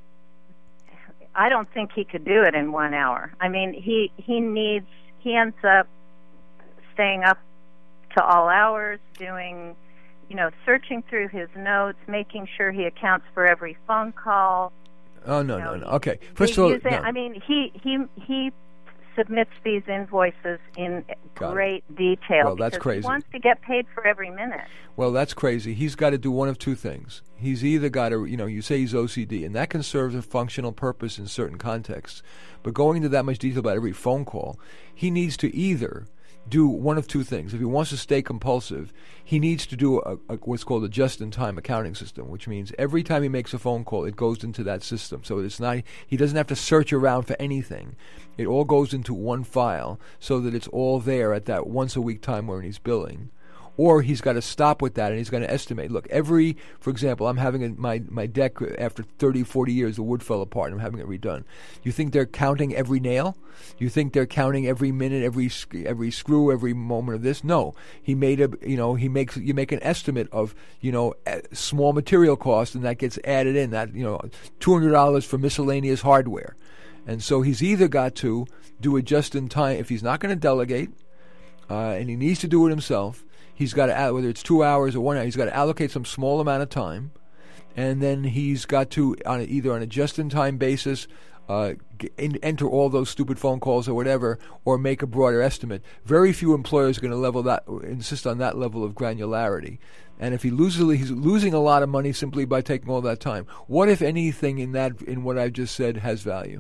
S5: I don't think he could do it in one hour. I mean, he he needs he ends up staying up to all hours, doing, you know, searching through his notes, making sure he accounts for every phone call.
S2: Oh, no,
S5: You
S2: no,
S5: know,
S2: no. Okay. First of all,
S5: Using-
S2: no.
S5: I mean, he he he submits these invoices in
S2: Got it.
S5: great detail.
S2: Well, that's
S5: because
S2: crazy.
S5: He wants to get paid for every minute.
S2: Well, that's crazy. He's got to do one of two things. He's either got to, you know, you say he's O C D, and that can serve a functional purpose in certain contexts. But going into that much detail about every phone call, he needs to either do one of two things. If he wants to stay compulsive, he needs to do a, a, what's called a just-in-time accounting system, which means every time he makes a phone call, it goes into that system. So it's not he doesn't have to search around for anything. It all goes into one file so that it's all there at that once-a-week time when he's billing. Or he's got to stop with that and he's going to estimate. Look, every, for example, I'm having a, my, my deck after thirty, forty years, the wood fell apart and I'm having it redone. You think they're counting every nail? You think they're counting every minute, every every screw, every moment of this? No. He made a, you know, he makes, you make an estimate of, you know, small material cost and that gets added in. That, you know, two hundred dollars for miscellaneous hardware. And so he's either got to do it just in time, if he's not going to delegate, uh, and he needs to do it himself, he's got to, whether it's two hours or one hour, he's got to allocate some small amount of time, and then he's got to, on a, either on a just-in-time basis, uh, g- in, enter all those stupid phone calls or whatever, or make a broader estimate. Very few employers are going to level that, insist on that level of granularity. And if he loses, he's losing a lot of money simply by taking all that time. What, if anything, in that, in what I've just said, has value?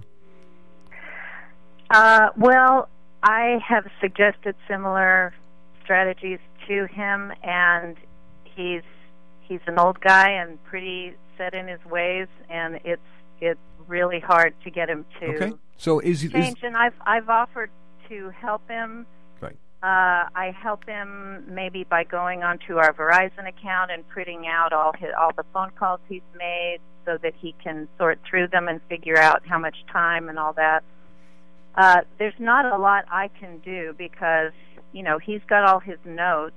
S5: Uh, well, I have suggested similar strategies to him, and he's he's an old guy and pretty set in his ways, and it's it's really hard to get him to
S2: Okay. So is,
S5: change.
S2: is
S5: And I've I've offered to help him.
S2: right.
S5: Uh, I help him maybe by going onto our Verizon account and printing out all his all the phone calls he's made, so that he can sort through them and figure out how much time and all that. Uh, there's not a lot I can do because, you know, he's got all his notes.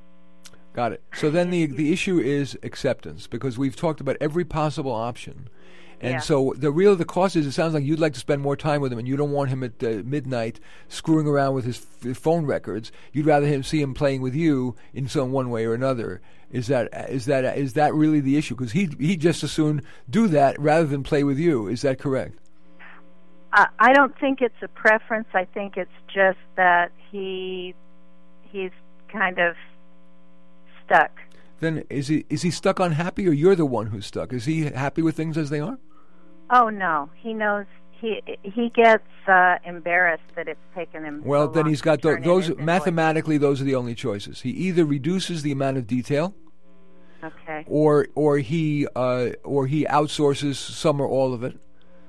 S2: Got it. So then the the issue is acceptance, because we've talked about every possible option. And
S5: Yeah.
S2: so the real the cost is, it sounds like you'd like to spend more time with him, and you don't want him at uh, midnight screwing around with his, f- his phone records. You'd rather him see him playing with you in some one way or another. Is that is that is that really the issue? Because he he just as soon do that rather than play with you. Is that correct?
S5: Uh, I don't think it's a preference. I think it's just that he he's kind of stuck.
S2: Then is he is he stuck unhappy, or you're the one who's stuck? Is he happy with things as they are?
S5: Oh no, he knows. He he gets uh, embarrassed that it's taken him.
S2: Well,
S5: so
S2: then
S5: long
S2: he's
S5: to
S2: got tho-
S5: turn in
S2: those
S5: his invoice.
S2: mathematically. Those are the only choices. He either reduces the amount of detail,
S5: Okay.
S2: or or he uh, or he outsources some or all of it,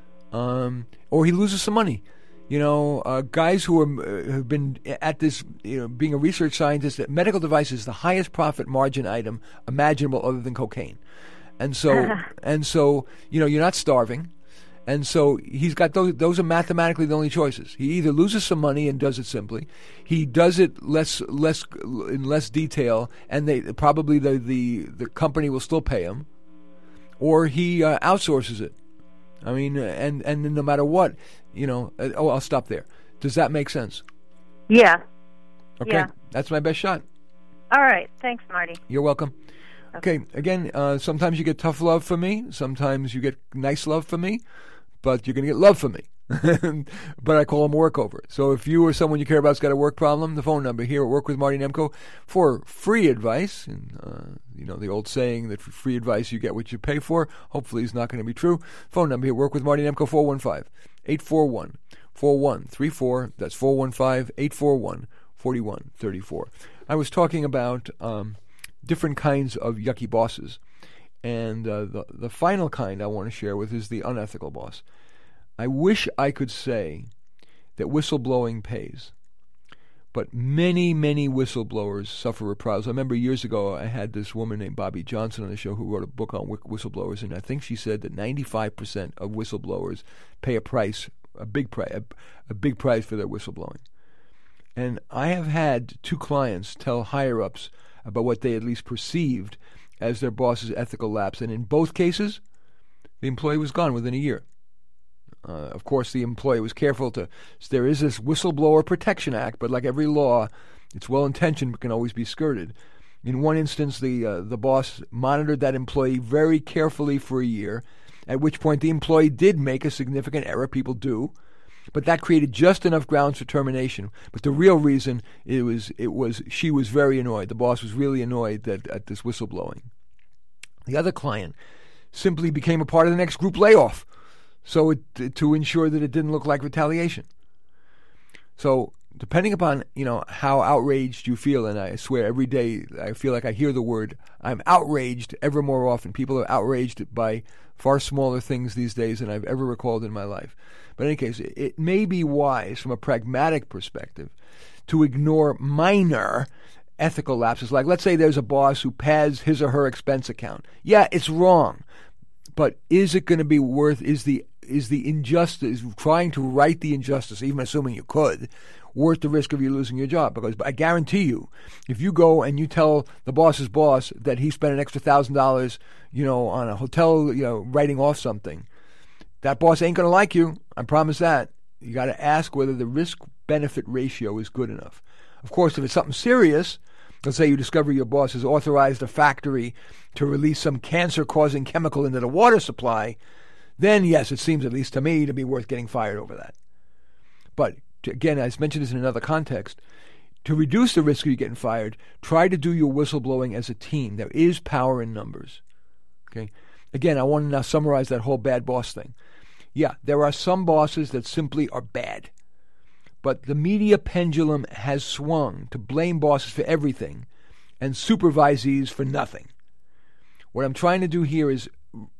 S2: um, or he loses some money. You know, uh, guys who are, uh, have been at this, you know, being a research scientist, that medical device is the highest profit margin item imaginable other than cocaine. And so, and so, you know, you're not starving. And so he's got those, those are mathematically the only choices. He either loses some money and does it simply. He does it less, less, in less detail, and they probably the, the, the company will still pay him, or he uh, outsources it. I mean, and, and no matter what, you know, uh, oh, I'll stop there. Does that make sense?
S5: Yeah.
S2: Okay.
S5: Yeah.
S2: That's my best shot.
S5: All right. Thanks, Marty.
S2: You're welcome. Okay, again, uh, sometimes you get tough love from me. Sometimes you get nice love from me. But you're going to get love from me. But I call them workover. So if you or someone you care about's got a work problem, the phone number here at Work with Marty Nemko for free advice. And, uh, you know, the old saying that for free advice you get what you pay for, hopefully is not going to be true. Phone number here, Work with Marty Nemko, four one five, eight four one, four one three four. That's four one five, eight four one, four one three four. I was talking about um, different kinds of yucky bosses. And uh, the the final kind I want to share with is the unethical boss. I wish I could say that whistleblowing pays, but many, many whistleblowers suffer reprisals. I remember years ago I had this woman named Bobby Johnson on the show who wrote a book on whistleblowers, and I think she said that ninety-five percent of whistleblowers pay a price, a big price, a, a big price for their whistleblowing. And I have had two clients tell higher-ups about what they at least perceived as their boss's ethical lapse, and in both cases, the employee was gone within a year. Uh, of course, the employee was careful to. There is this Whistleblower Protection Act, but like every law, it's well-intentioned but can always be skirted. In one instance, the uh, the boss monitored that employee very carefully for a year, at which point the employee did make a significant error. People do. But that created just enough grounds for termination. But the real reason it was it was she was very annoyed. The boss was really annoyed that at this whistleblowing. The other client simply became a part of the next group layoff, so it, to ensure that it didn't look like retaliation. So depending upon you know how outraged you feel, and I swear every day I feel like I hear the word I'm outraged ever more often. People are outraged by far smaller things these days than I've ever recalled in my life. But in any case, it may be wise from a pragmatic perspective to ignore minor ethical lapses. Like, let's say there's a boss who pads his or her expense account. Yeah, it's wrong. But is it going to be worth, is the is the injustice, trying to right the injustice, even assuming you could, worth the risk of you losing your job? Because I guarantee you, if you go and you tell the boss's boss that he spent an extra thousand dollars, you know, on a hotel, you know, writing off something, that boss ain't going to like you. I promise that. You got to ask whether the risk-benefit ratio is good enough. Of course, if it's something serious, let's say you discover your boss has authorized a factory to release some cancer-causing chemical into the water supply, then yes, it seems, at least to me, to be worth getting fired over that. But to, again, as mentioned this in another context, to reduce the risk of you getting fired, try to do your whistleblowing as a team. There is power in numbers. Okay. Again, I want to now summarize that whole bad boss thing. Yeah, there are some bosses that simply are bad. But the media pendulum has swung to blame bosses for everything and supervisees for nothing. What I'm trying to do here is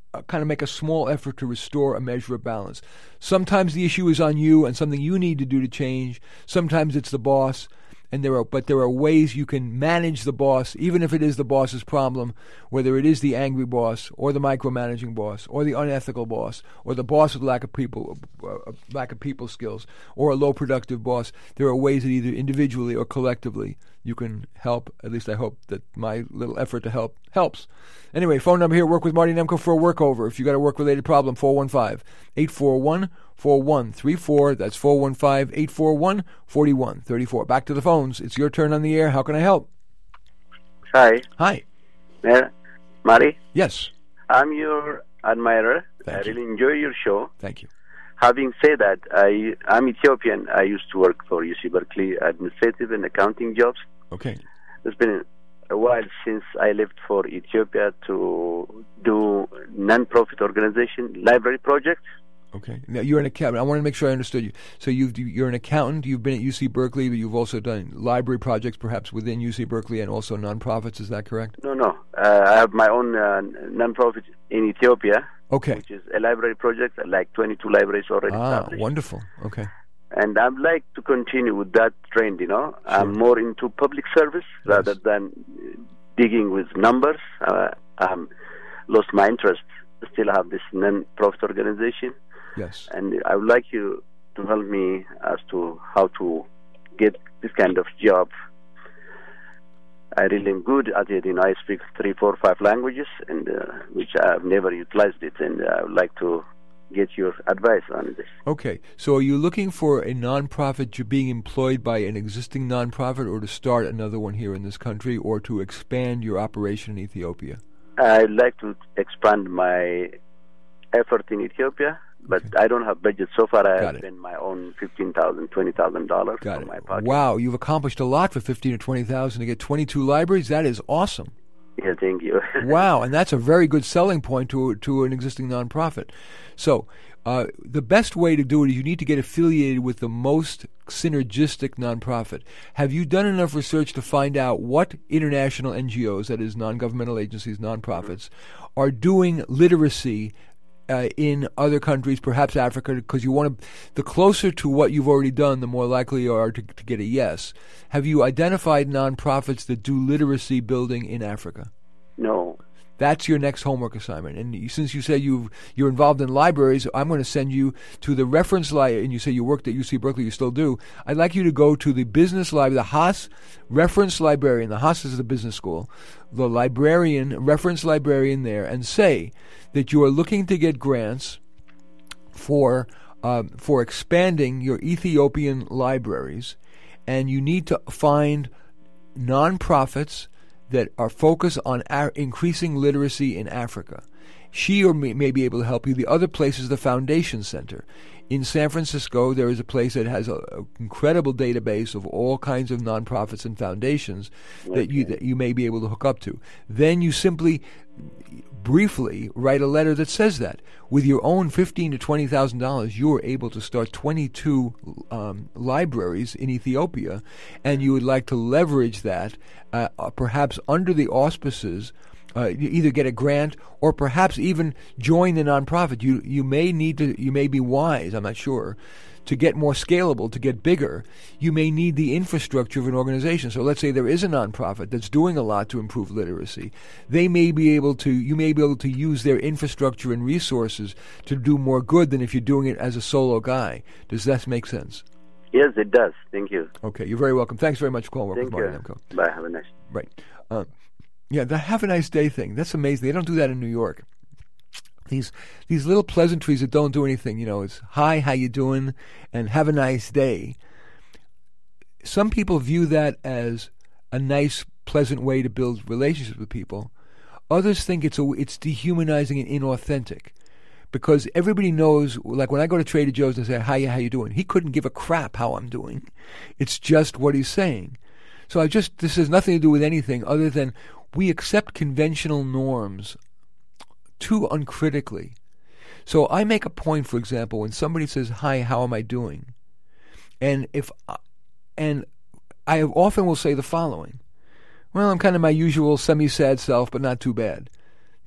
S2: uh, kind of make a small effort to restore a measure of balance. Sometimes the issue is on you and something you need to do to change. Sometimes it's the boss. And there are, but there are ways you can manage the boss, even if it is the boss's problem, whether it is the angry boss or the micromanaging boss or the unethical boss or the boss with lack of people, uh, lack of people skills, or a low productive boss. There are ways that either individually or collectively you can help. At least I hope that my little effort to help helps. Anyway, phone number here, Work with Marty Nemko for a workover. If you got a work-related problem, four one five, eight four one, four one three four. That's four one five, eight four one, four one three four. Back to the phones. It's your turn on the air. How can I help?
S6: Hi.
S2: Hi.
S6: Uh, Marty?
S2: Yes.
S6: I'm your admirer.
S2: Thank
S6: I
S2: you.
S6: really enjoy your show.
S2: Thank you.
S6: Having said that, I, I'm Ethiopian. I used to work for U C Berkeley administrative and accounting jobs.
S2: Okay.
S6: It's been a while since I left for Ethiopia to do non-profit organization library projects.
S2: Okay. Now you're an accountant. I want to make sure I understood you. So you've, you're an accountant. You've been at U C Berkeley, but you've also done library projects, perhaps within U C Berkeley, and also nonprofits. Is that correct?
S6: No, no. Uh, I have my own uh, non-profit in Ethiopia.
S2: Okay.
S6: Which is a library project, like twenty-two libraries already
S2: Ah,
S6: established.
S2: wonderful. Okay.
S6: And I'd like to continue with that trend, you know. Sure. I'm more into public service yes. rather than digging with numbers. Uh, I'm lost my interest. Still have this non-profit organization.
S2: Yes.
S6: And I would like you to help me as to how to get this kind of job. I really am good at it. You know, I speak three, four, five languages, and uh, which I've never utilized it. And I would like to get your advice on this.
S2: Okay. So are you looking for a nonprofit to being employed by an existing nonprofit, or to start another one here in this country, or to expand your operation in Ethiopia?
S6: I'd like to expand my effort in Ethiopia, but okay. I don't have budget. So far, I
S2: Got
S6: have
S2: it.
S6: spent my own fifteen thousand dollars, twenty thousand dollars
S2: Got
S6: from
S2: it.
S6: my pocket.
S2: Wow, you've accomplished a lot for fifteen or twenty thousand to get twenty-two libraries. That is awesome.
S6: Yeah, thank you.
S2: Wow, and that's a very good selling point to to an existing nonprofit. So, uh, the best way to do it is you need to get affiliated with the most synergistic nonprofit. Have you done enough research to find out what international N G Os, that is, non-governmental agencies, nonprofits, mm-hmm. are doing literacy Uh, in other countries, perhaps Africa, because you want to, the closer to what you've already done, the more likely you are to, to get a yes. Have you identified nonprofits that do literacy building in Africa?
S6: No.
S2: That's your next homework assignment. And since you say you've, you're involved in libraries, I'm going to send you to the reference library, and you say you worked at U C Berkeley, you still do. I'd like you to go to the business library, the Haas reference librarian, the Haas is the business school, the librarian, reference librarian there, and say that you are looking to get grants for um, for expanding your Ethiopian libraries, and you need to find nonprofits that are focused on a- increasing literacy in Africa. She or may, may be able to help you. The other place is the Foundation Center. In San Francisco, there is a place that has an incredible database of all kinds of nonprofits and foundations okay. that you that you may be able to hook up to. Then you simply, briefly, write a letter that says that. With your own fifteen to twenty thousand dollars, you are able to start twenty-two um, libraries in Ethiopia, and you would like to leverage that, uh, perhaps under the auspices. Uh, you either get a grant or perhaps even join the nonprofit. You you may need to. You may be wise. I'm not sure. To get more scalable, to get bigger, you may need the infrastructure of an organization. So let's say there is a nonprofit that's doing a lot to improve literacy. They may be able to. You may be able to use their infrastructure and resources to do more good than if you're doing it as a solo guy. Does that make sense?
S6: Yes, it does. Thank you.
S2: Okay, you're very welcome. Thanks very much for calling. Work
S6: Thank
S2: with Marty
S6: you.
S2: Nemko.
S6: Bye. Have a nice.
S2: Right. Uh, Yeah, the have a nice day thing. That's amazing. They don't do that in New York. These these little pleasantries that don't do anything, you know, it's hi, how you doing, and have a nice day. Some people view that as a nice, pleasant way to build relationships with people. Others think it's a, it's dehumanizing and inauthentic. Because everybody knows, like when I go to Trader Joe's and say, hi, how you doing? He couldn't give a crap how I'm doing. It's just what he's saying. So I just, this has nothing to do with anything other than we accept conventional norms too uncritically. So I make a point, for example, when somebody says, hi, how am I doing? And if, and I often will say the following, well, I'm kind of my usual semi-sad self, but not too bad.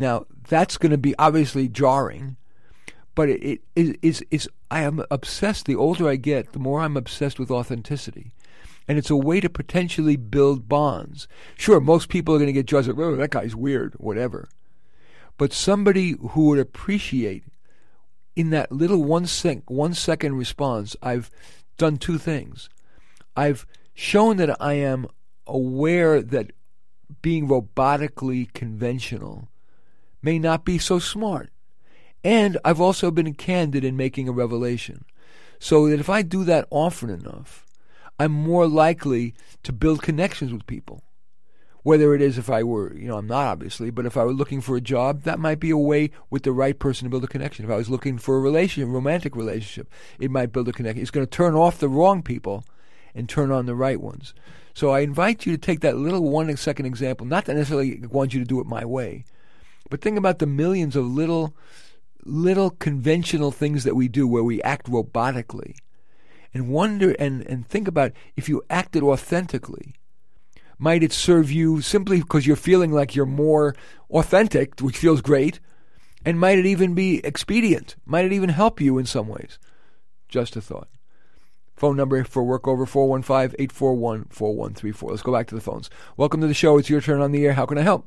S2: Now, that's going to be obviously jarring, but it, it is, is, is, I am obsessed. The older I get, the more I'm obsessed with authenticity. And it's a way to potentially build bonds. Sure, most people are going to get judged, oh, that guy's weird, whatever. But somebody who would appreciate, in that little one sec, one second response, I've done two things. I've shown that I am aware that being robotically conventional may not be so smart. And I've also been candid in making a revelation. So that if I do that often enough, I'm more likely to build connections with people. Whether it is if I were, you know, I'm not obviously, but if I were looking for a job, that might be a way with the right person to build a connection. If I was looking for a relationship, a romantic relationship, it might build a connection. It's going to turn off the wrong people and turn on the right ones. So I invite you to take that little one second example, not that I necessarily want you to do it my way, but think about the millions of little, little conventional things that we do where we act robotically. And wonder and, and think about if you acted authentically, might it serve you simply because you're feeling like you're more authentic, which feels great, and might it even be expedient? Might it even help you in some ways? Just a thought. Phone number for Workover, four one five, eight four one, four one three four. Let's go back to the phones. Welcome to the show. It's your turn on the air. How can I help?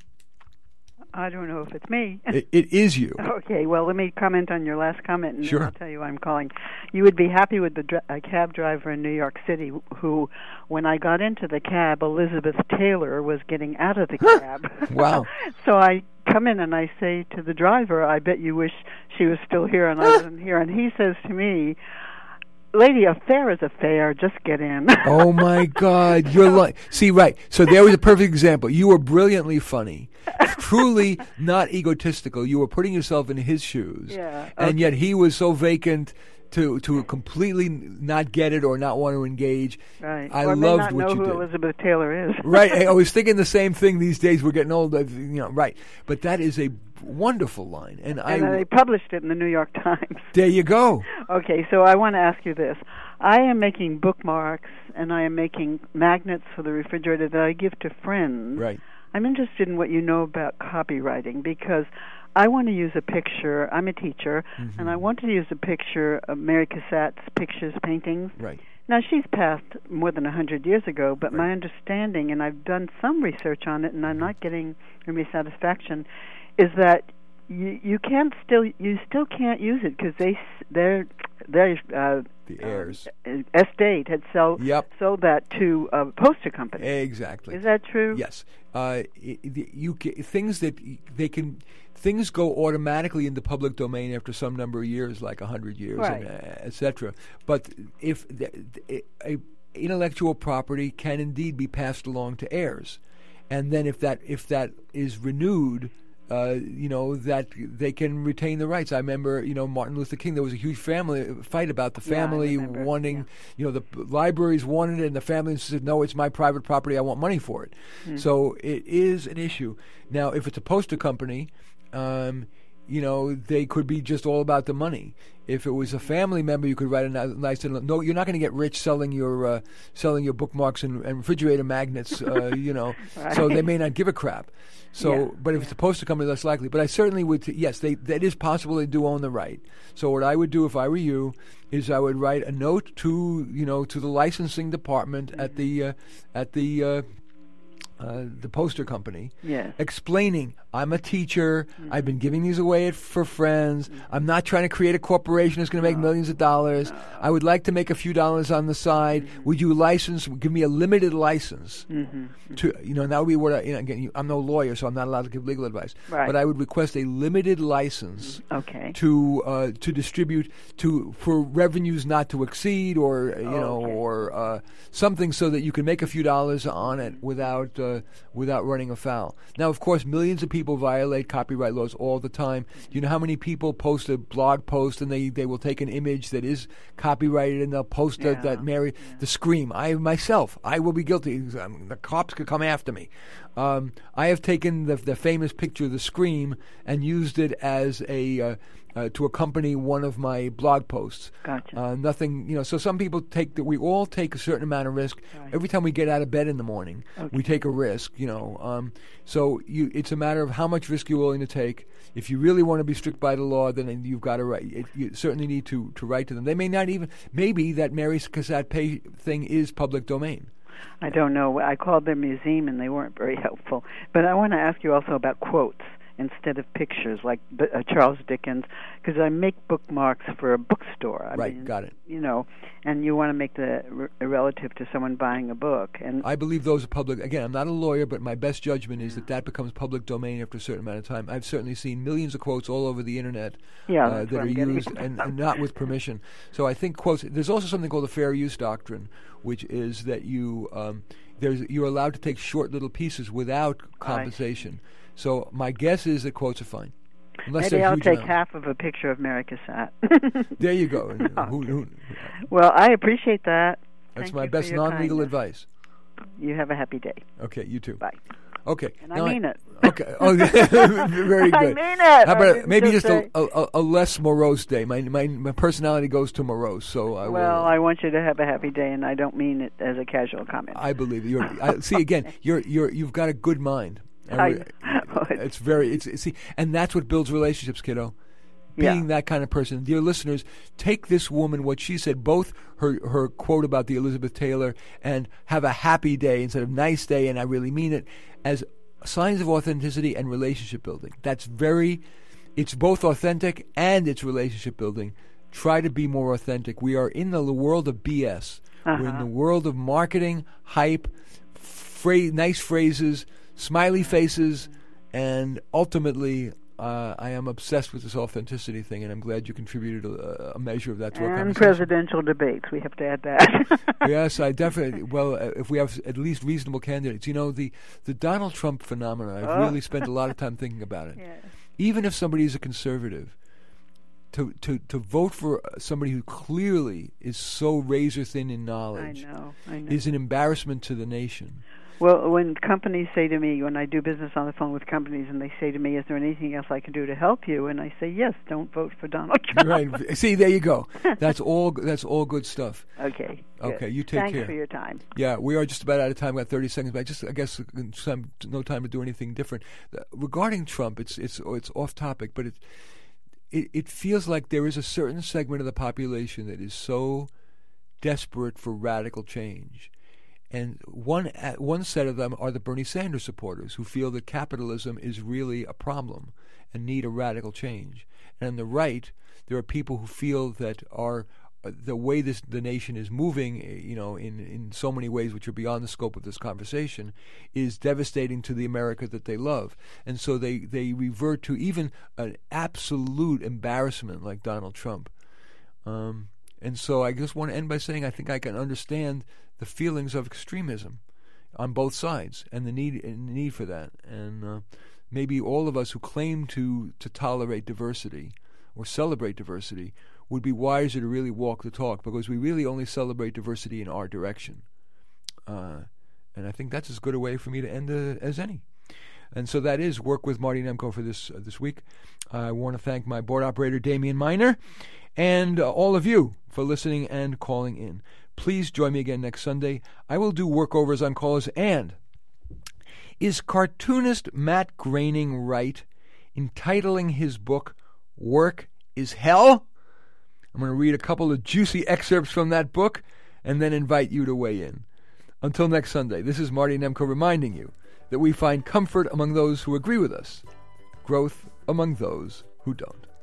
S7: I don't know if it's me.
S2: It, it is you.
S7: Okay, well, let me comment on your last comment, and
S2: sure.
S7: then I'll tell you why I'm calling. You would be happy with the dr- a cab driver in New York City who, when I got into the cab, Elizabeth Taylor was getting out of the cab.
S2: Wow.
S7: So I come in and I say to the driver, I bet you wish she was still here and I wasn't here. And he says to me, lady, a fare is a fare. Just get in.
S2: Oh, my God. You're like, see, right. So there was a perfect example. You were brilliantly funny, truly not egotistical. You were putting yourself in his shoes.
S7: Yeah.
S2: And
S7: okay.
S2: yet he was so vacant to to completely not get it or not want to engage.
S7: Right.
S2: I
S7: or
S2: loved
S7: may not
S2: what
S7: know
S2: you
S7: who
S2: did.
S7: Elizabeth Taylor is.
S2: Right. I was thinking the same thing these days. We're getting old. You know, right. But that is a wonderful line. And,
S7: and
S2: I,
S7: they published it in the New York Times.
S2: There you go.
S7: Okay, so I want to ask you this. I am making bookmarks and I am making magnets for the refrigerator that I give to friends.
S2: Right.
S7: I'm interested in what you know about copywriting because I want to use a picture. I'm a teacher,
S2: mm-hmm.
S7: and I want to use a picture of Mary Cassatt's pictures, paintings.
S2: Right.
S7: Now, she's passed more than one hundred years ago, but
S2: right.
S7: my understanding, and I've done some research on it, and I'm not getting any satisfaction, is that you you can't still you still can't use it because they their their uh,
S2: the heirs
S7: uh, estate had sold
S2: yep.
S7: sold that to a poster company.
S2: Exactly.
S7: Is that true?
S2: Yes. Uh, you things that they can things go automatically into public domain after some number of years, like a hundred years,
S7: right.
S2: and, uh, et cetera. But if the, a intellectual property can indeed be passed along to heirs, and then if that if that is renewed. Uh, you know, that they can retain the rights. I remember, you know, Martin Luther King, there was a huge family fight about the family
S7: yeah,
S2: wanting,
S7: yeah.
S2: you know, the libraries wanted it and the family said, no, it's my private property, I want money for it. Mm. So it is an issue. Now, if it's a poster company, um, you know, they could be just all about the money. If it was a family member, you could write a nice. No, you're not going to get rich selling your uh, selling your bookmarks and, and refrigerator magnets. Uh, you know,
S7: right.
S2: So they may not give a crap. So,
S7: yeah.
S2: but if it's a poster company, less likely. But I certainly would. T- yes, they that is possible. They do own the right. So what I would do if I were you is I would write a note to you know to the licensing department mm-hmm. at the uh, at the. Uh, Uh, the poster company,
S7: yes.
S2: explaining, I'm a teacher,
S7: mm-hmm.
S2: I've been giving these away for friends, mm-hmm. I'm not trying to create a corporation that's going to make
S7: no.
S2: millions of dollars,
S7: no.
S2: I would like to make a few dollars on the side, mm-hmm. would you license, give me a limited license,
S7: mm-hmm.
S2: to, you know, that would be what I, you know, again, you, I'm no lawyer, so I'm not allowed to give legal advice,
S7: right.
S2: but I would request a limited license
S7: okay.
S2: to uh, to distribute, to for revenues not to exceed, or, you
S7: oh,
S2: know,
S7: okay.
S2: or uh, something so that you can make a few dollars on it without uh, without running afoul. Now, of course, millions of people violate copyright laws all the time. Do you know how many people post a blog post and they, they will take an image that is copyrighted and they'll post
S7: yeah.
S2: that, that Mary,
S7: yeah.
S2: the scream. I myself, I will be guilty. The cops could come after me. Um, I have taken the, the famous picture of the scream and used it as a uh, uh, to accompany one of my blog posts.
S7: Gotcha.
S2: Uh, nothing, you know. So some people take that. We all take a certain amount of risk.
S7: Right.
S2: Every time we get out of bed in the morning,
S7: okay.
S2: we take a risk. You know. Um, so you, it's a matter of how much risk you're willing to take. If you really want to be strict by the law, then you've got to write. It, you certainly need to, to write to them. They may not even, maybe that Mary Cassatt Pay thing is public domain.
S7: I don't know. I called their museum and they weren't very helpful. But I want to ask you also about quotes instead of pictures, like uh, Charles Dickens, because I make bookmarks for a bookstore. I
S2: right,
S7: mean,
S2: got it.
S7: You know, and you want to make the r- relative to someone buying a book. And
S2: I believe those are public. Again, I'm not a lawyer, but my best judgment is that that becomes public domain after a certain amount of time. I've certainly seen millions of quotes all over the internet
S7: yeah,
S2: uh, that are used and, and not with permission. So I think quotes. There's also something called the fair use doctrine, which is that you um, there's you're allowed to take short little pieces without compensation. So my guess is that quotes are fine. Unless
S7: Maybe I'll
S2: huge
S7: take
S2: amounts.
S7: half of a picture of Mary Cassatt.
S2: There you go.
S7: Okay.
S2: Who, who,
S7: well, I appreciate that.
S2: That's
S7: Thank
S2: my
S7: you
S2: best
S7: for your
S2: non-legal
S7: kindness.
S2: advice.
S7: You have a happy day.
S2: Okay, you too.
S7: Bye.
S2: Okay.
S7: And
S2: now
S7: I mean it.
S2: Okay. Oh, very good.
S7: I mean it.
S2: How
S7: I
S2: about
S7: didn't
S2: maybe just
S7: say-
S2: a, a, a less morose day? My, my my personality goes to morose, so I
S7: Well,
S2: will.
S7: I want you to have a happy day, and I don't mean it as a casual comment.
S2: I believe you. You're, I, see again, you're you're you've got a good mind. And
S7: I-
S2: we- it's very it's see, and that's what builds relationships, kiddo. Being
S7: Yeah.
S2: that kind of person. Dear listeners, take this woman, what she said, both her, her quote about the Elizabeth Taylor and have a happy day instead of nice day, and I really mean it, as signs of authenticity and relationship building. That's very, it's both authentic and it's relationship building. Try to be more authentic. We are in the world of B S.
S7: Uh-huh.
S2: We're in the world of marketing, hype, phra- nice phrases, smiley faces, and ultimately, uh, I am obsessed with this authenticity thing, and I'm glad you contributed a, a measure of that to our
S7: And
S2: conversation.
S7: presidential debates. We have to add that.
S2: Yes, I definitely. Well, uh, if we have at least reasonable candidates, you know, the the Donald Trump phenomenon. I've
S7: Oh.
S2: really spent a lot of time thinking about it.
S7: Yeah.
S2: Even if somebody is a conservative, to to to vote for somebody who clearly is so razor thin in
S7: I
S2: knowledge
S7: know. I know.
S2: is an embarrassment to the nation.
S7: Well, when companies say to me, when I do business on the phone with companies, and they say to me, "Is there anything else I can do to help you?" and I say, "Yes, don't vote for Donald Trump."
S2: Right. See, there you go. That's all. That's all good stuff.
S7: Okay.
S2: Okay,
S7: good.
S2: you take
S7: Thanks
S2: care.
S7: for your time.
S2: Yeah, we are just about out of time. We've got thirty seconds, but I just, I guess, some, no time to do anything different. Uh, regarding Trump, it's it's it's off topic, but it, it it feels like there is a certain segment of the population that is so desperate for radical change. And one uh, one set of them are the Bernie Sanders supporters who feel that capitalism is really a problem and need a radical change. And on the right, there are people who feel that our uh, the way this the nation is moving, uh, you know, in, in so many ways which are beyond the scope of this conversation, is devastating to the America that they love. And so they, they revert to even an absolute embarrassment like Donald Trump. Um, and so I just want to end by saying I think I can understand the feelings of extremism on both sides and the need and the need for that. And uh, maybe all of us who claim to, to tolerate diversity or celebrate diversity would be wiser to really walk the talk, because we really only celebrate diversity in our direction. Uh, and I think that's as good a way for me to end uh, as any. And so that is Work with Marty Nemko for this uh, this week. I want to thank my board operator, Damian Miner, and uh, all of you for listening and calling in. Please join me again next Sunday. I will do workovers on callers. And is cartoonist Matt Groening right in titling his book Work is Hell? I'm going to read a couple of juicy excerpts from that book and then invite you to weigh in. Until next Sunday, this is Marty Nemko reminding you that we find comfort among those who agree with us, growth among those who don't.